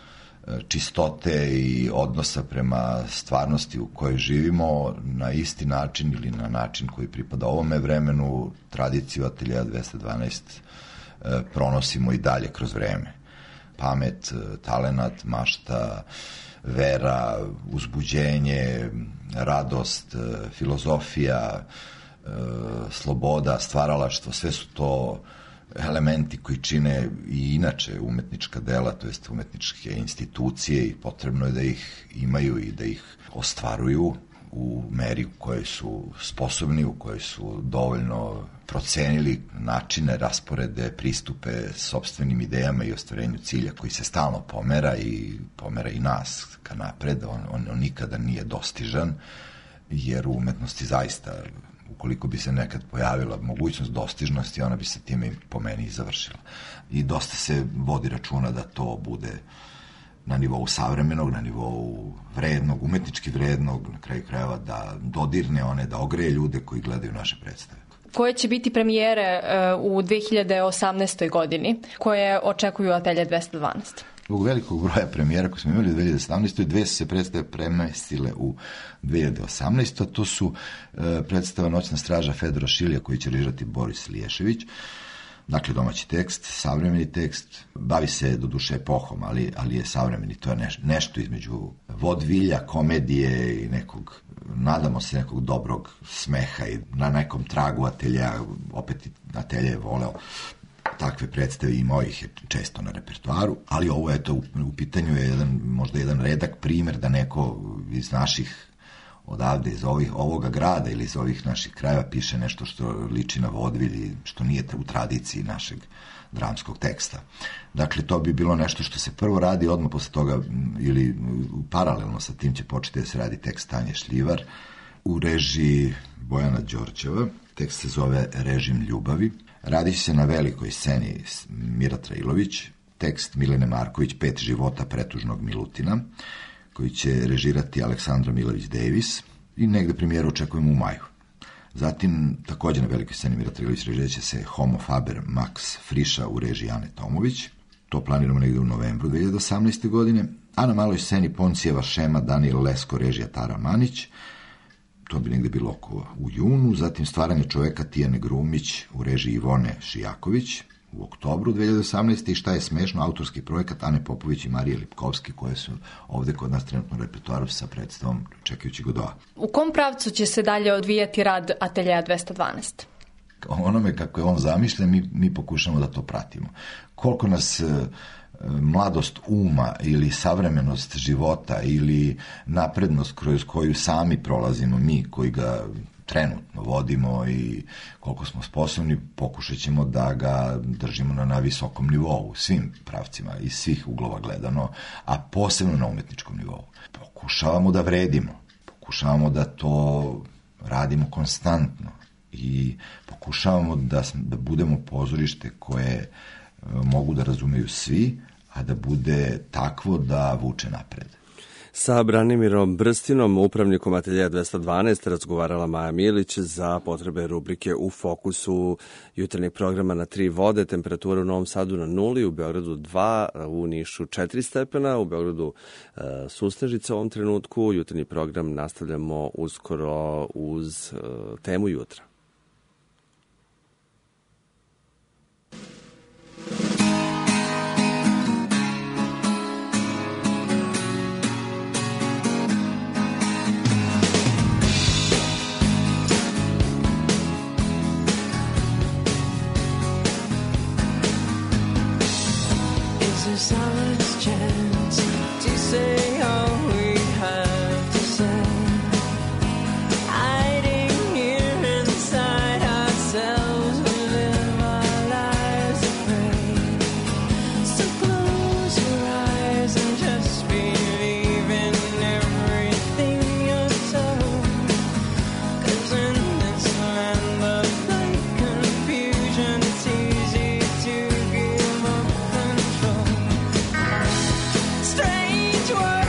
čistote i odnosa prema stvarnosti u kojoj živimo na isti način ili na način koji pripada ovome vremenu, tradiciju Ateljeja 212 pronosimo i dalje kroz vreme. Pamet, talenat, mašta, vera, uzbuđenje, radost, filozofija, sloboda, stvaralaštvo, sve su to elementi koji čine i inače umetnička dela, to jest umetničke institucije i potrebno je da ih imaju i da ih ostvaruju u meri u kojoj su sposobni, u kojoj su dovoljno procenili načine, rasporede, pristupe sopstvenim idejama i ostvarenju cilja koji se stalno pomera i nas ka napred. On nikada nije dostižan, jer u umetnosti zaista, ukoliko bi se nekad pojavila mogućnost dostižnosti, ona bi se time po meni i završila. I dosta se vodi računa da to bude na nivou savremenog, na nivou vrednog, umetnički vrednog, na kraju krajeva da dodirne one, da ogreje ljude koji gledaju naše predstave. Koje će biti premijere u 2018. godini, koje očekuju Atelje 212? Zbog velikog broja premijera koje smo imali u 2017. dve su se predstave premestile u 2018. To su predstava Noćna straža Fedora Šilija koji će režirati Boris Liješević. Dakle, domaći tekst, savremeni tekst, bavi se do duše epohom, ali je savremeni, to je nešto između vodvilja, komedije i nekog, nadamo se, nekog dobrog smeha i na nekom tragu atelja, opet atelje je voleo takve predstave, imao ih je često na repertoaru, ali ovo je to u pitanju je možda jedan redak primer da neko iz naših odavde, iz ovoga grada ili iz ovih naših krajeva piše nešto što liči na vodvilj, što nije u tradiciji našeg dramskog teksta. Dakle, to bi bilo nešto što se prvo radi, odmah posle toga ili paralelno sa tim će početi da se radi tekst Tanje Šljivar u režiji Bojana Đorđeva. Tekst se zove Režim ljubavi. Radi se na velikoj sceni Mira Trailović, tekst Milene Marković, 5 života pretužnog Milutina, koji će režirati Aleksandra Milović-Davis i negde premijeru očekujemo u maju. Zatim, takođe na velikoj sceni Mira Trailović režirat će se Homo Faber Max Friša u režiji Ane Tomović. To planiramo negde u novembru 2018. godine. A na maloj sceni Poncijeva šema Daniel Lesko režija Tara Manić. To bi negde bilo u junu. Zatim Stvaranje čoveka Tijane Grumić u režiji Ivone Šijaković u oktobru 2018. I Šta je smešno, autorski projekat Ane Popović i Marije Lipkovski, koje su ovde kod nas trenutno repertoaru sa predstavom Čekajući Godoa. U kom pravcu će se dalje odvijati rad Ateljeja 212? Onome kako je on zamišljen, mi pokušamo da to pratimo. Koliko nas mladost uma ili savremenost života ili naprednost kroz koju sami prolazimo mi koji ga trenutno vodimo i koliko smo sposobni, pokušat ćemo da ga držimo na visokom nivou, svim pravcima, iz svih uglova gledano, a posebno na umetničkom nivou. Pokušavamo da vredimo, pokušavamo da to radimo konstantno i pokušavamo da budemo pozorište koje mogu da razumeju svi, a da bude takvo da vuče napred. Sa Branimirom Brstinom, upravnikom Ateljeja 212, razgovarala Maja Milić za potrebe rubrike U fokusu jutarnjeg programa na 3 vode. Temperatura u Novom Sadu na 0, u Beogradu 2, u Nišu 4 stepena, u Beogradu susnežica u ovom trenutku. Jutarnji program nastavljamo uskoro uz temu jutra. There's always chance to say all we have to say. Hiding here inside ourselves, we live our lives afraid. So close your eyes and just believe in everything you're told. 'Cause in this land of light confusion, it's easy to give up control. Strange world.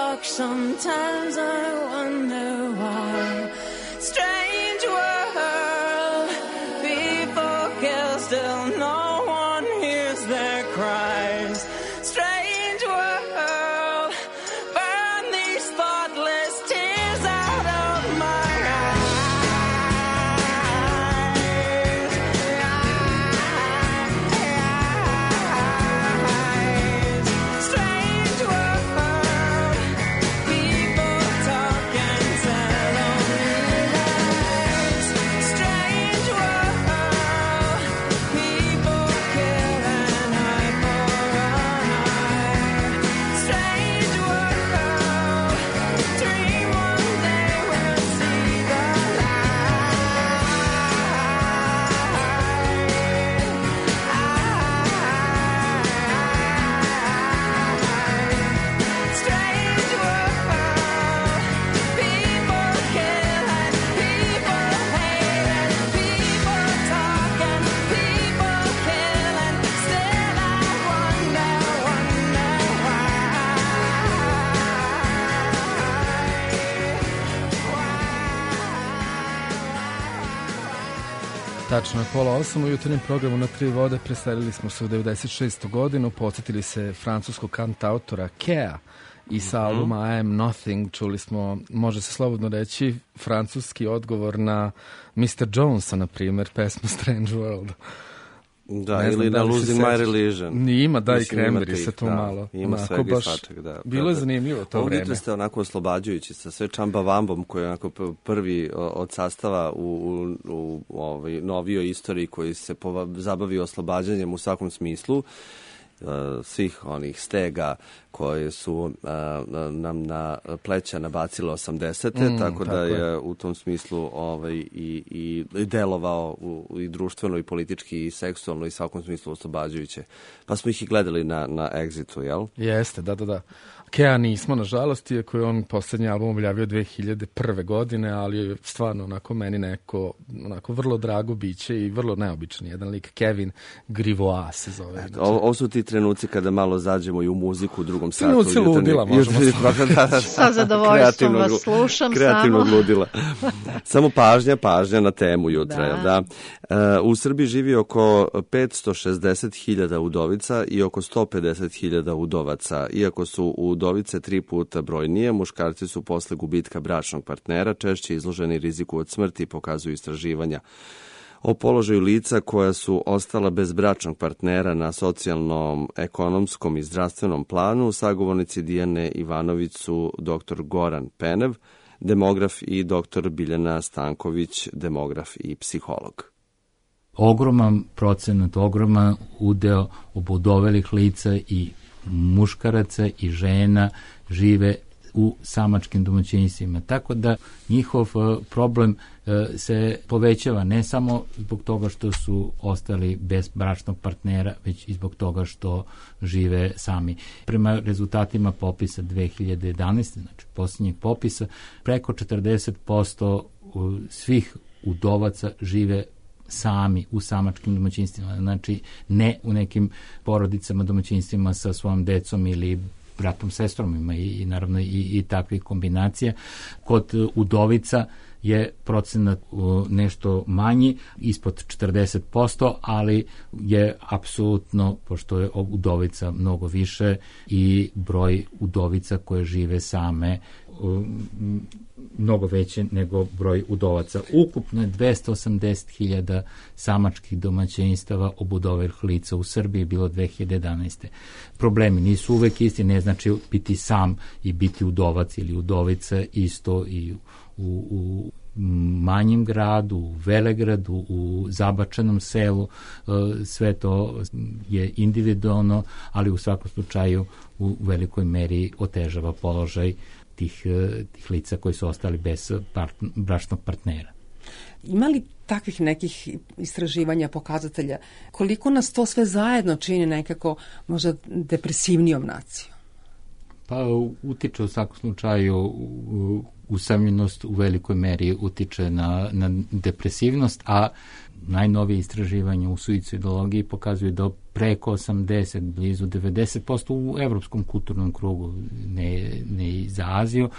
talk, sometimes I wonder why. Strange world, people kill, still no one hears their cries. Strange world, burn these thoughtless tears out of my eyes. Strange world, people talk and tell only lies. Strange world, people kill and hide for an eye. Strange world, dream one day we'll see the strange world, people kill and people hate and people talk and people kill and still I wonder Tačno je 7:30 u jutarnjem programu na Tri vode. Predstavili smo se u 96. godinu, podsjetili se francuskog kantautora Kea i sa albuma I Am Nothing čuli smo, može se slobodno reći, francuski odgovor na Mr. Jonesa, na primjer, pesmu Strange World. Da, ili na Losing My Religion. Ima, da, i Kremeri se tu malo. Ima svega i svačeg, da. Bilo je zanimljivo to vreme. Ovdje ste onako oslobađajući sa sve Čamba Vambom, koji je onako prvi od sastava u novijoj istoriji koji se zabavio oslobađanjem u svakom smislu. Svih onih stega koje su nam na pleća nabacile 80. Tako da je u tom smislu i delovao i društveno i politički i seksualno i svakom smislu oslobađajuće. Pa smo ih i gledali na Exitu, jel? Jeste, da. Kea nismo, nažalost, iako je on posljednji album objavio 2001. godine, ali je stvarno onako meni neko onako vrlo drago biće i vrlo neobičan jedan lik. Kevin Grivois se zove. Ovo su ti trenuci kada malo zađemo i u muziku u drugom satu. Trenuci ludila, možemo Sa zadovoljstvom vas slušam. Kreativnog ludila. Samo pažnja na temu jutra. Da. U Srbiji živi oko 560.000 udovica i oko 150.000 udovaca. Iako su udovice 3 puta brojnije, muškarci su posle gubitka bračnog partnera češće izloženi riziku od smrti, pokazuju istraživanja. O položaju lica koja su ostala bez bračnog partnera na socijalnom, ekonomskom i zdravstvenom planu sagovornici Dijane Ivanović su dr. Goran Penev, demograf, i dr. Biljana Stanković, demograf i psiholog. Ogroman procenat, ogroman udeo obudovelih lica i muškaraca i žena žive u samačkim domaćinstvima. Tako da njihov problem se povećava ne samo zbog toga što su ostali bez bračnog partnera, već i zbog toga što žive sami. Prema rezultatima popisa 2011. znači posljednjeg popisa, preko 40% svih udovaca žive sami u samačkim domaćinstvima, znači ne u nekim porodicama, domaćinstvima sa svojom decom ili bratom, sestrom, ima i naravno i takvih kombinacija. Kod udovica je procenat nešto manji, ispod 40%, ali je apsolutno, pošto je udovica mnogo više, i broj udovica koje žive same mnogo veće nego broj udovaca. Ukupno je 280.000 samačkih domaćinstava obudovelih lica u Srbiji bilo 2011. Problemi nisu uvek isti, ne znači biti sam i biti udovac ili udovica isto i u manjem gradu, u Velegradu, u zabačenom selu, sve to je individualno, ali u svakom slučaju u velikoj meri otežava položaj tih lica koji su ostali bez bračnog partnera. Ima li takvih nekih istraživanja, pokazatelja, koliko nas to sve zajedno čini nekako možda depresivnijom nacijom? Pa utiče u svakom slučaju, usamljenost u velikoj meri utiče na depresivnost, a najnovije istraživanja u suicidologiji pokazuju da preko 80, blizu 90% u evropskom kulturnom krugu, ne i za Aziju.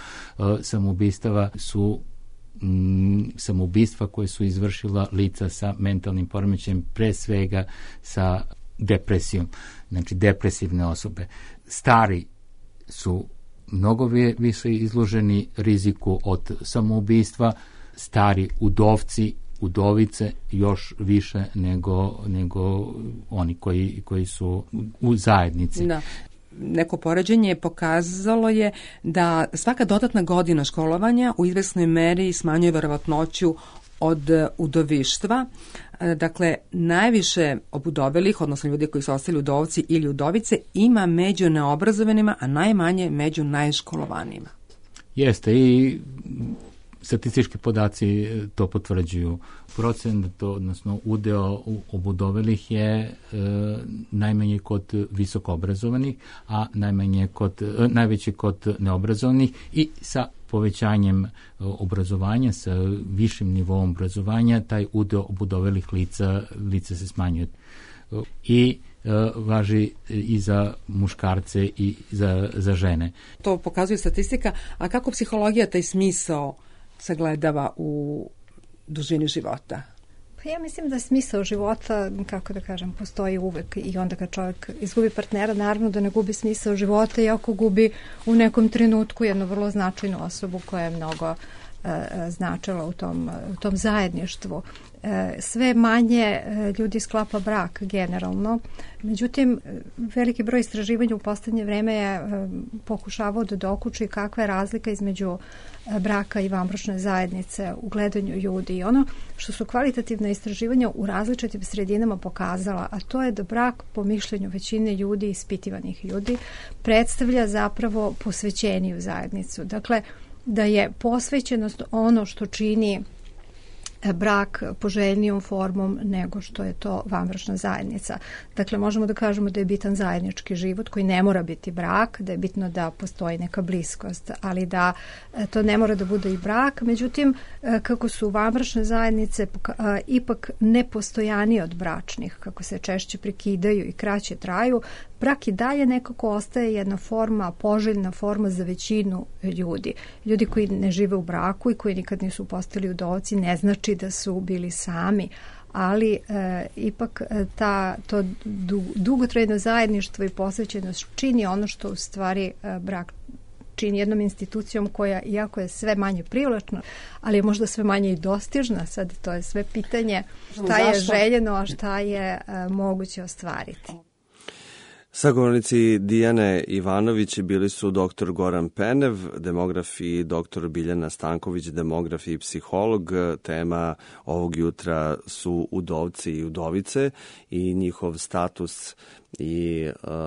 Samoubistva koje su izvršila lica sa mentalnim poremećajem, pre svega sa depresijom, znači depresivne osobe. Stari su mnogo više izloženi riziku od samoubistva, stari udovci, udovice još više nego oni koji su u zajednici. Da. Neko poređenje pokazalo je da svaka dodatna godina školovanja u izvesnoj meri smanjuje verovatnoću od udovištva. Dakle, najviše obudovelih, odnosno ljudi koji su ostali udovci ili udovice, ima među neobrazovanima, a najmanje među najškolovanima. Jeste, i statistički podaci to potvrđuju. Procent, odnosno udeo obudovelih je najmanje kod visokoobrazovanih, a najveći kod neobrazovanih, i sa povećanjem obrazovanja, sa višim nivom obrazovanja, taj udeo obudovelih lica se smanjuje. I važi i za muškarce i za žene. To pokazuje statistika, a kako psihologija taj smisao sagledava u dužini života? Pa ja mislim da smisao života, kako da kažem, postoji uvek, i onda kad čovjek izgubi partnera, naravno da ne gubi smisao života, iako gubi u nekom trenutku jednu vrlo značajnu osobu koja je mnogo značila u tom zajedništvu. Sve manje ljudi sklapa brak generalno, međutim veliki broj istraživanja u poslednje vreme je pokušavao da dokuči kakva je razlika između braka i vanbračne zajednice u gledanju ljudi, i ono što su kvalitativna istraživanja u različitim sredinama pokazala, a to je da brak, po mišljenju većine ljudi, ispitivanih ljudi, predstavlja zapravo posvećeniju zajednicu. Dakle, da je posvećenost ono što čini brak poželjnijom formom nego što je to vanbračna zajednica. Dakle, možemo da kažemo da je bitan zajednički život koji ne mora biti brak, da je bitno da postoji neka bliskost, ali da to ne mora da bude i brak. Međutim, kako su vanbračne zajednice ipak nepostojanije od bračnih, kako se češće prekidaju i kraće traju, brak i dalje nekako ostaje jedna forma, poželjna forma za većinu ljudi. Ljudi koji ne žive u braku i koji nikad nisu postali udovci, ne znači da su bili sami, ali ipak to dugotrajno zajedništvo i posvećenost čini ono što u stvari brak čini jednom institucijom koja, iako je sve manje privlačna, ali je možda sve manje i dostižna. Sad to je sve pitanje šta je željeno, a šta je moguće ostvariti. Sagovornici Dijane Ivanović bili su dr. Goran Penev, demograf, i dr. Biljana Stanković, demograf i psiholog. Tema ovog jutra su udovci i udovice i njihov status i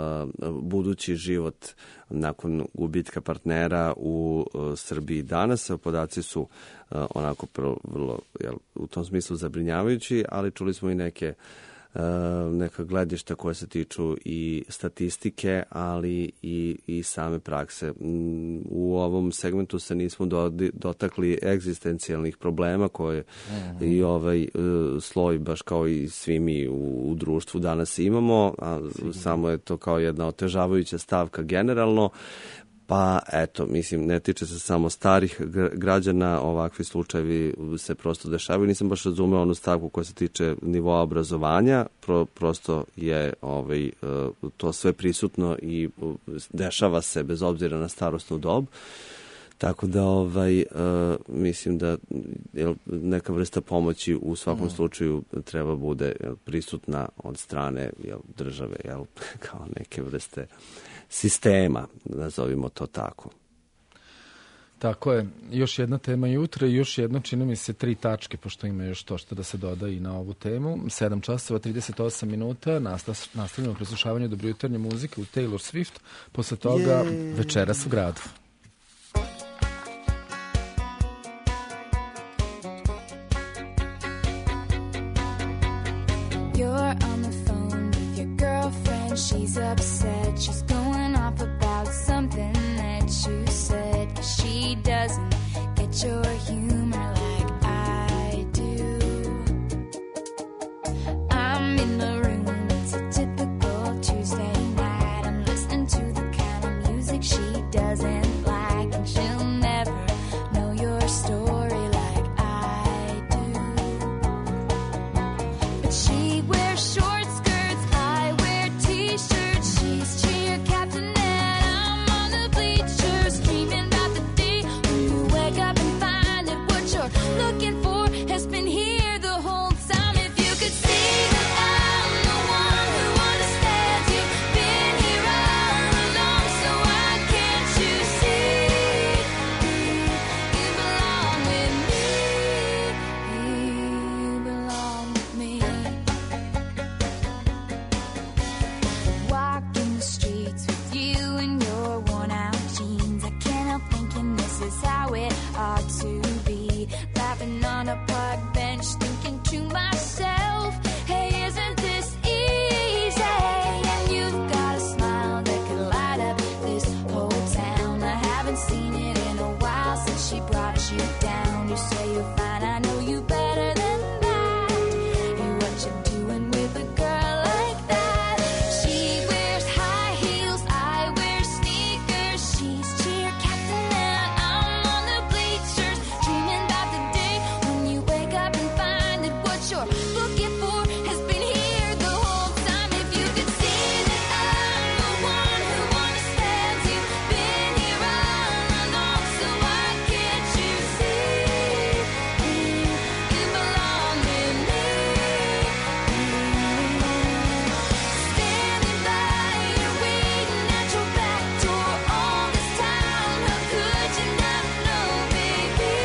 budući život nakon gubitka partnera u Srbiji danas. Podaci su onako vrlo u tom smislu zabrinjavajući, ali čuli smo i neka gledišta koje se tiču i statistike, ali i same prakse. U ovom segmentu se nismo dotakli egzistencijalnih problema koje i ovaj sloj, baš kao i svi mi u društvu danas imamo, a samo je to kao jedna otežavajuća stavka generalno. Pa eto, mislim, ne tiče se samo starih građana, ovakvi slučajevi se prosto dešavaju. Nisam baš razumeo onu stavku koja se tiče nivoa obrazovanja, prosto je to sve prisutno i dešava se bez obzira na starosnu dob. Tako da mislim da neka vrsta pomoći u svakom slučaju treba bude prisutna od strane države, kao neke vrste sistema, nazovimo to tako. Tako je. Još jedna tema jutra i još jedno, čini mi se, 3 tačke, pošto ima još to što da se doda i na ovu temu. 7 časova, 38 minuta, nastavljamo preslušavanje dobrojutarnje muzike u Taylor Swift, posle toga Večeras u gradu. You're on the phone with your girlfriend, she's upset, she's going off about something that you said, 'cause she doesn't get your humor like I do. I'm in the room, it's a typical haven't seen it in a while since she brought you down. You say you're fine, I know you better than that. And what you're doing with a girl like that? She wears high heels, I wear sneakers. She's cheer captain and I'm on the bleachers, dreaming about the day when you wake up and find that what you're looking for has been here the whole time. If you could see that I'm the one who understands you, been here all along, so why can't you see you belong with me? Standing by you, waiting at your back door all this time. How could you not know, baby?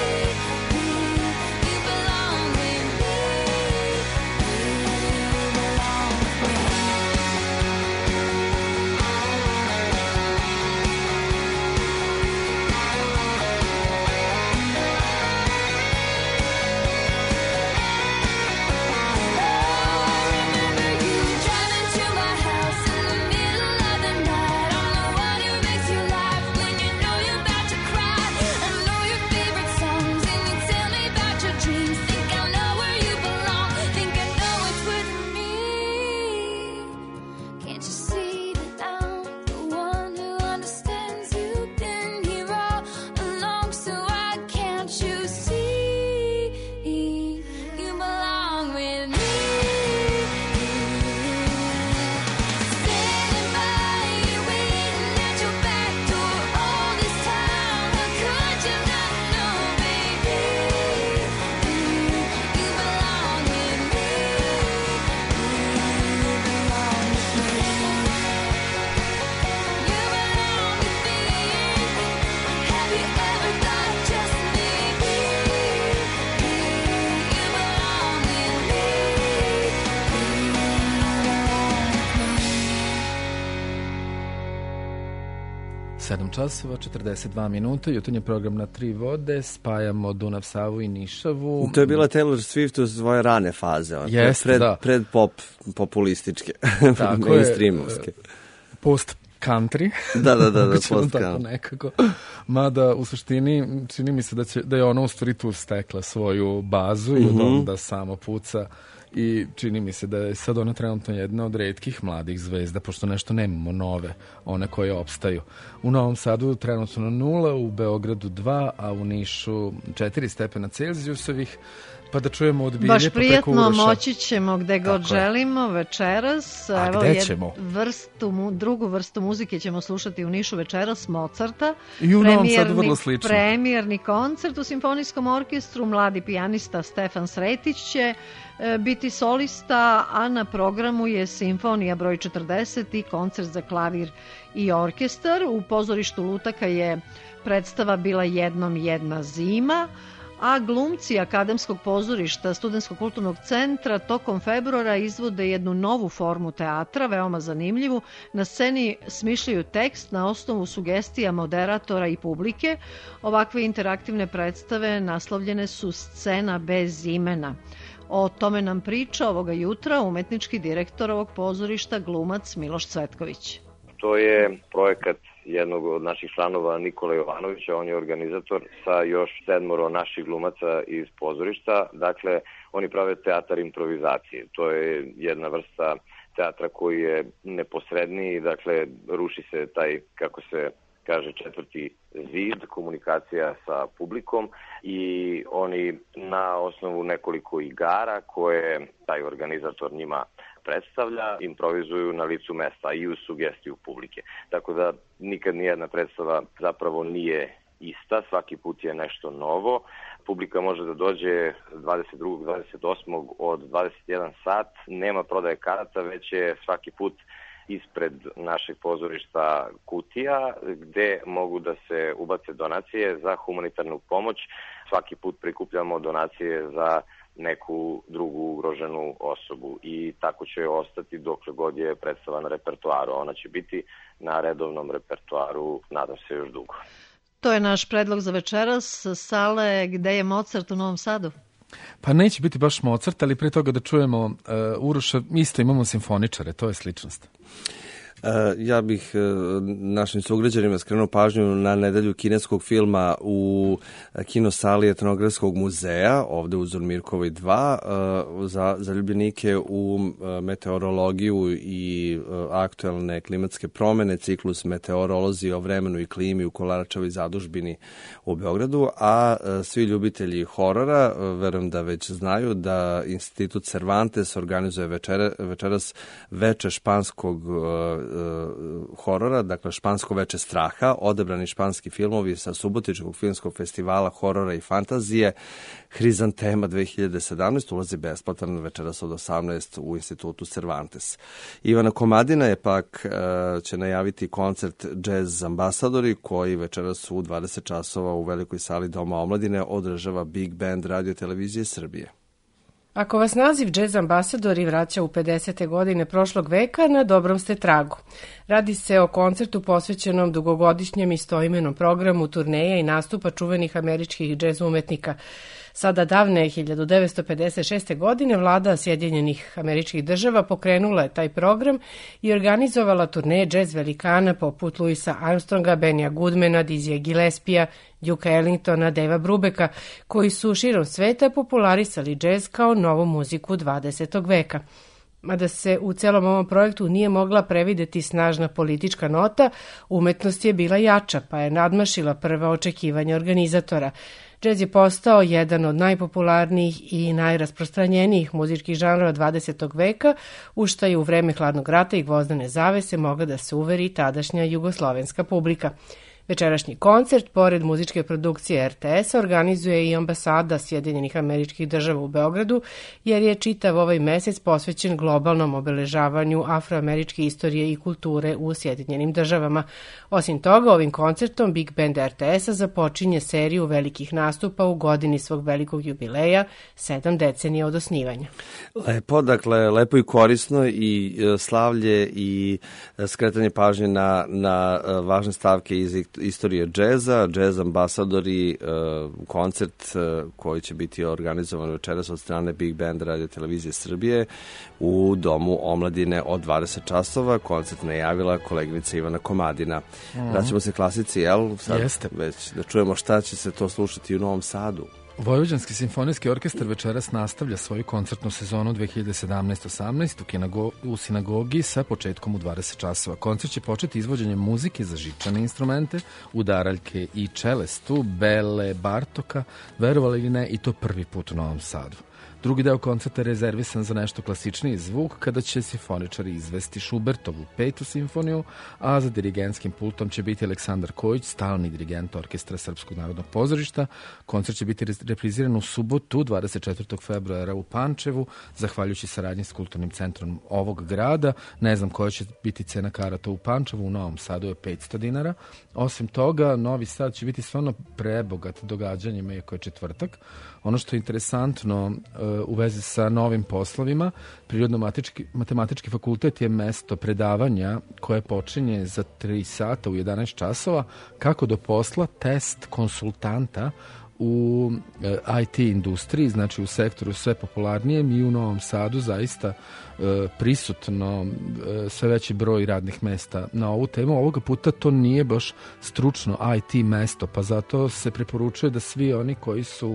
You belong with me. Driving to my house in the middle of the night. I'm the one who makes you laugh when you know you're about to cry. I know your favorite songs and you tell me about your dreams. Think I know where you belong. Think I know it's with me. Can't you see that I'm the one who understands you? Been here all along, so why can't you see you belong with me? Standing by you, waiting at your back door all this time. How could you not know, baby? You belong with me. Have you ever thought just maybe you belong with me? 7 časova, 42 minuta, jutarnji program na 3 vode, spajamo Dunav, Savu i Nišavu. To je bila Taylor Swift u svoje rane faze, pred populističke, mainstreamovske. Post country. Da, post country. Nekako. Mada u suštini čini mi se da je ona u stvari tu stekla svoju bazu i od onda samo puca. I čini mi se da je sad ona trenutno jedna od retkih mladih zvezda, pošto nešto nemamo nove, one koje opstaju. U Novom Sadu trenutno 0, u Beogradu 2, a u Nišu 4 stepena Celzijusovih. Pa da čujemo od Bilje, baš prijatno, moći ćemo gde god želimo večeras. A evo, gde ćemo? Drugu vrstu muzike ćemo slušati u Nišu večeras, Mozarta. I u Novom Sadu vrlo slično. Premijerni koncert u Simfonijskom orkestru, mladi pijanista Stefan Sretić će biti solista, a na programu je Simfonija broj 40 i koncert za klavir i orkestar. U pozorištu Lutaka je predstava bila Jednom jedna zima, a glumci Akademskog pozorišta Studentskog kulturnog centra tokom februara izvode jednu novu formu teatra, veoma zanimljivu. Na sceni smišljaju tekst na osnovu sugestija moderatora i publike. Ovakve interaktivne predstave naslovljene su Scena bez imena. O tome nam priča ovoga jutra umetnički direktor ovog pozorišta, glumac Miloš Cvetković. To je projekat jednog od naših članova, Nikola Jovanovića, on je organizator sa još 7 naših glumaca iz pozorišta. Dakle, oni prave teatar improvizacije. To je jedna vrsta teatra koji je neposredniji, dakle, ruši se taj, kako se kaže, četvrti zid, komunikacija sa publikom i oni na osnovu nekoliko igara koje taj organizator njima predstavlja, improvizuju na licu mesta i uz sugestiju publike. Tako da nikad nijedna predstava zapravo nije ista, svaki put je nešto novo. Publika može da dođe 22. 28. od 21 sat, nema prodaje karata, već je svaki put ispred našeg pozorišta kutija gde mogu da se ubace donacije za humanitarnu pomoć. Svaki put prikupljamo donacije za neku drugu ugroženu osobu i tako će ostati dokle god je predstava na repertoaru. Ona će biti na redovnom repertoaru, nadam se, još dugo. To je naš predlog za večeras. Sale, gde je Mozart u Novom Sadu? Pa neće biti baš Mozart, ali pre toga da čujemo Uroša, isto imamo simfoničare, to je sličnost. Ja bih našim sugrađanima skrenuo pažnju na nedelju kineskog filma u kinosali Etnografskog muzeja, ovde u Zurmirkovoj 2, za zaljubljenike u meteorologiju i aktuelne klimatske promene, ciklus meteorolozi o vremenu i klimi u Kolaračevoj zadužbini u Beogradu, a svi ljubitelji horora, verujem da već znaju da Institut Cervantes organizuje večeras veče španskog horora, dakle špansko veče straha, odabrani španski filmovi sa Subotičkog filmskog festivala horora i fantazije, Hrizantema 2017, ulazi besplatan večeras od 18 u Institutu Cervantes. Ivana Komadina je pak će najaviti koncert Jazz Ambasadori, koji večeras u 20 časova u velikoj sali Doma omladine održava Big Band Radio Televizije Srbije. Ako vas naziv Jazz Ambasadori vraća u 50. godine prošlog veka, na dobrom ste tragu. Radi se o koncertu posvećenom dugogodišnjem istoimenom programu turneja i nastupa čuvenih američkih džez umetnika. Sada davne 1956. godine vlada Sjedinjenih Američkih Država pokrenula je taj program i organizovala turneje džez velikana poput Louisa Armstronga, Benija Goodmana, Dizzyja Gillespija, Duka Ellingtona, Davea Brubecka, koji su širom sveta popularisali džez kao novu muziku 20. veka. Mada se u celom ovom projektu nije mogla prevideti snažna politička nota, umetnost je bila jača, pa je nadmašila prva očekivanja organizatora. Džez je postao jedan od najpopularnijih i najrasprostranjenijih muzičkih žanrova 20. veka, u šta je u vreme hladnog rata i gvozdene zavese mogla da se uveri tadašnja jugoslovenska publika. Večerašnji koncert, pored muzičke produkcije RTS-a, organizuje i ambasada Sjedinjenih Američkih Država u Beogradu, jer je čitav ovaj mesec posvećen globalnom obeležavanju afroameričke istorije i kulture u Sjedinjenim Državama. Osim toga, ovim koncertom Big Band RTS-a započinje seriju velikih nastupa u godini svog velikog jubileja, 7 decenija od osnivanja. Lepo, dakle, lepo i korisno i slavlje i skretanje pažnje na važne stavke iz istorije džeza, Jazz Ambasadori, koncert koji će biti organizovan večeras od strane Big Band Radio Televizije Srbije u Domu omladine od 20 časova. Koncert najavila koleginica Ivana Komadina. Vraćamo se klasici, jel? Sad jeste. Već da čujemo šta će se to slušati u Novom Sadu. Vojvođanski simfonijski orkestar večeras nastavlja svoju koncertnu sezonu 2017-18 u sinagogi sa početkom u 20 časova. Koncert će početi izvođenjem muzike za živčane instrumente, udaraljke i čelestu, Bele Bartoka, verovali ili ne, i to prvi put u Novom Sadu. Drugi deo koncerta je rezervisan za nešto klasičniji zvuk, kada će simfoničari izvesti Schubertovu 5. simfoniju, a za dirigentskim pultom će biti Aleksandar Kojić, stalni dirigent Orkestra Srpskog narodnog pozorišta. Koncert će biti repriziran u subotu, 24. februara u Pančevu, zahvaljujući saradnji s kulturnim centrom ovog grada. Ne znam koja će biti cena karata u Pančevu, u Novom Sadu je 500 dinara. Osim toga, Novi Sad će biti stvarno prebogat događanjima, iako je četvrtak. Ono što je interesantno u vezi sa novim poslovima, Prirodno-matematički fakultet je mesto predavanja koje počinje za 3 sata u 11 časova, kako do posla, test konsultanta u IT industriji, znači u sektoru sve popularnijem, i u Novom Sadu zaista prisutno sve veći broj radnih mesta na ovu temu. Ovoga puta to nije baš stručno IT mesto, pa zato se preporučuje da svi oni koji su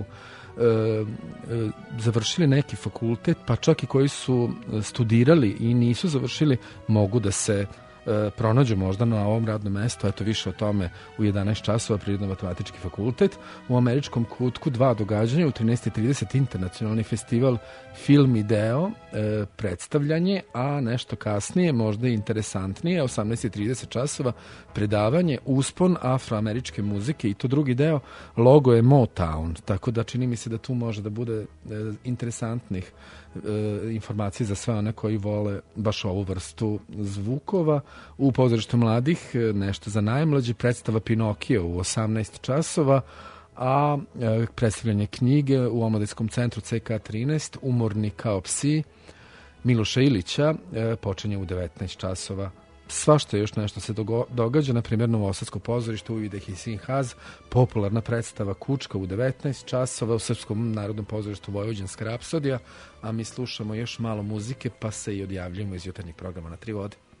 završili neki fakultet, pa čak i koji su studirali i nisu završili, mogu da se pronađu možda na ovom radnom mestu. Eto, više o tome u 11 časova Prirodno-matematički fakultet. U američkom kutku 2 događanja, u 13:30 internacionalni festival Film i deo, predstavljanje, a nešto kasnije, možda i interesantnije, 18:30 časova predavanje Uspon afroameričke muzike, i to drugi deo, logo je Motown, tako da čini mi se da tu može da bude interesantnih informacije za sve one koji vole baš ovu vrstu zvukova. U pozorištu mladih nešto za najmlađe, predstava Pinokio u 18 časova, a predstavljanje knjige u Omladinskom centru CK13 Umorni kao psi Miloša Ilića počinje u 19 časova. Svašta još nešto se događa, na primjer Novosadsko pozorište Uvideh i Sinhaz, popularna predstava Kučka u 19 časova, u Srpskom narodnom pozorištu Vojvođanska rapsodija, a mi slušamo još malo muzike, pa se i odjavljujemo iz jutarnjeg programa na Tri vode.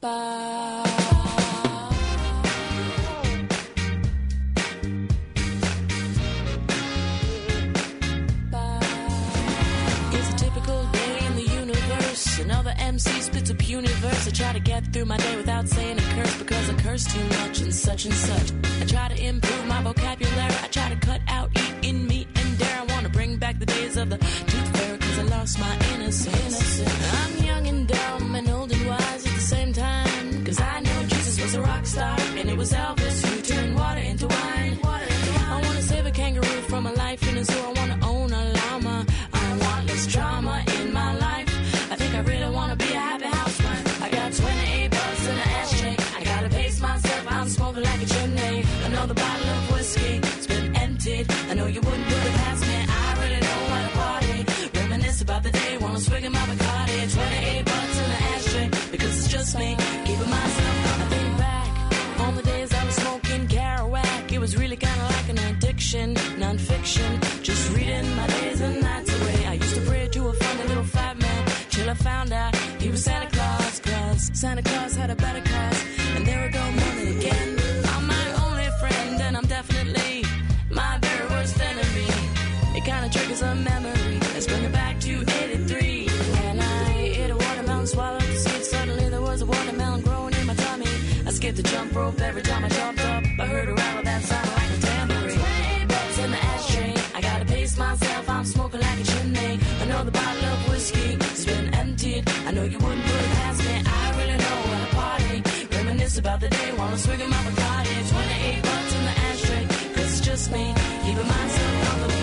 Another MC spits a puny verse. I try to get through my day without saying a curse, because I curse too much and such and such. I try to improve my vocabulary. I try to cut out eating meat and dare. I want to bring back the days of the tooth fairy, because I lost my innocence. I'm young and dumb and old and wise at the same time, because I know Jesus was a rock star and it was Elvis who turned water into wine. I want to save a kangaroo from a life in a zoo. I want to own a llama. I want less drama in my life. I think I really wanna be a happy housewife. I got 28 bucks in an ashtray. I gotta pace myself, I'm smoking like a chimney. Another bottle of whiskey, it's been emptied. I know you wouldn't put it past me. I really don't want to party. Reminisce about the day, wanna swig in my Bacardi. 28 bucks in an ashtray, because it's just me, keeping myself. I think back on the days I was smoking Kerouac. It was really kinda like an addiction, non-fiction. Just reading my days and nights away. I used to pray to a funny little fat man, till I found out he was Santa Claus, cause Santa Claus had a better cause. And there I go moaning again. I'm my only friend and I'm definitely my very worst enemy. It kinda triggers a memory. Let's bring it back to 83. And I ate a watermelon, swallowed the seed. Suddenly there was a watermelon growing in my tummy. I skipped the jump rope every time I jumped up. I heard a rattle that sounded like a tambourine. 28 bucks in the ashtray. I gotta pace myself, I'm smoking like a chimney. Another bottle of whiskey, it's been emptied. I know you wouldn't put it past me. I really know when I party. Reminisce about the day, wanna swig in my Bacardi. 28 bucks in the ashtray, cause it's just me, keeping myself company.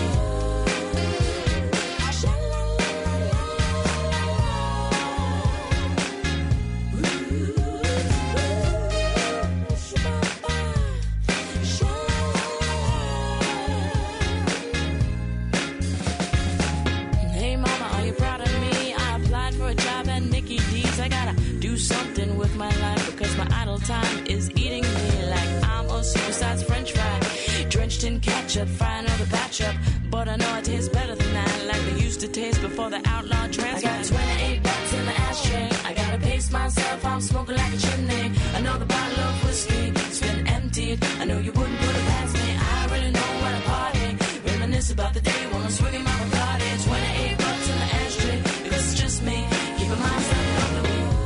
I gotta do something with my life, because my idle time is eating me like I'm a supersized french fry, drenched in ketchup, frying all the batch up. But I know I taste better than that, like they used to taste before the outlaw transfer. I got 28 bucks in the ashtray. I gotta pace myself, I'm smoking like a chimney. Another bottle of whiskey, it's been emptied. I know you wouldn't put it past me. I really know when I party. Reminisce about the day, wanna swig in my Bacardi. 28 bucks in the ashtray, because it's just me, keeping myself company.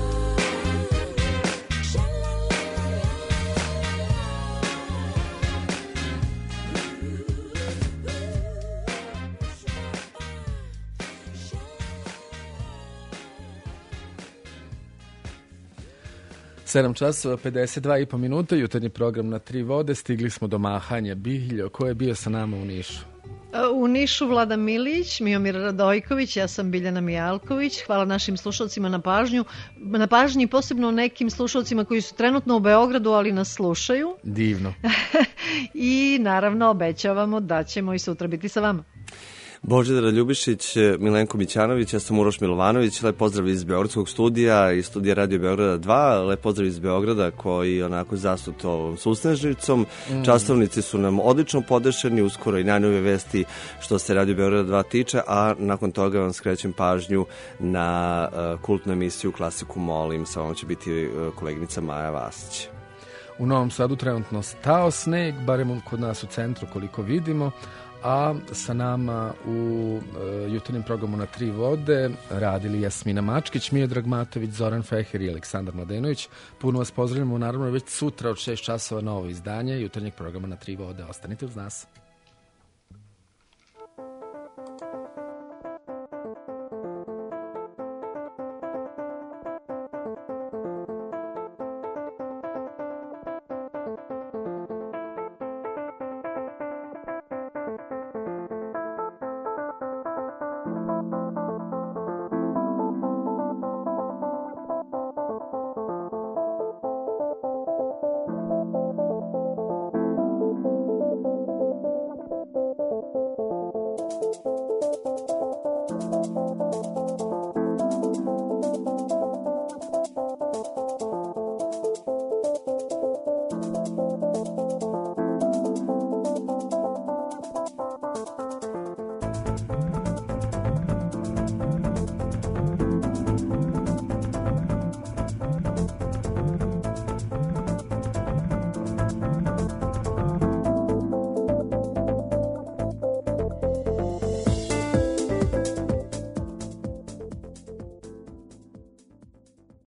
Sedam časova, 52,5 minuta, jutarnji program na Tri vode. Stigli smo do mahanja. Biljo, ko je bio sa nama u Nišu? U Nišu Vlada Milić, Miomir Radojković, ja sam Biljana Mijalković. Hvala našim slušalcima na pažnji, posebno nekim slušalcima koji su trenutno u Beogradu, ali nas slušaju. Divno. I naravno obećavamo da ćemo i sutra biti sa vama. Božidar Ljubišić, Milenko Mićanović, ja sam Uroš Milovanović, lep pozdrav iz Beogradskog studija, iz studija Radio Beograda 2, lep pozdrav iz Beograda koji je onako zasut ovom susnežnicom. Častovnici su nam odlično podešeni, uskoro i najnovije vesti što se Radio Beograda 2 tiče, a nakon toga vam skrećem pažnju na kultnu emisiju Klasiku molim, sa vama će biti koleginica Maja Vasić. U Novom Sadu trenutno stao sneg, barem kod nas u centru koliko vidimo, a sa nama u jutarnjem programu na Tri vode radili Jasmina Mačkić, Miodrag Matović, Zoran Feher i Aleksandar Mladenović. Puno vas pozdravljamo, naravno već sutra od 6 časova novo izdanje jutarnjeg programa na Tri vode. Ostanite uz nas.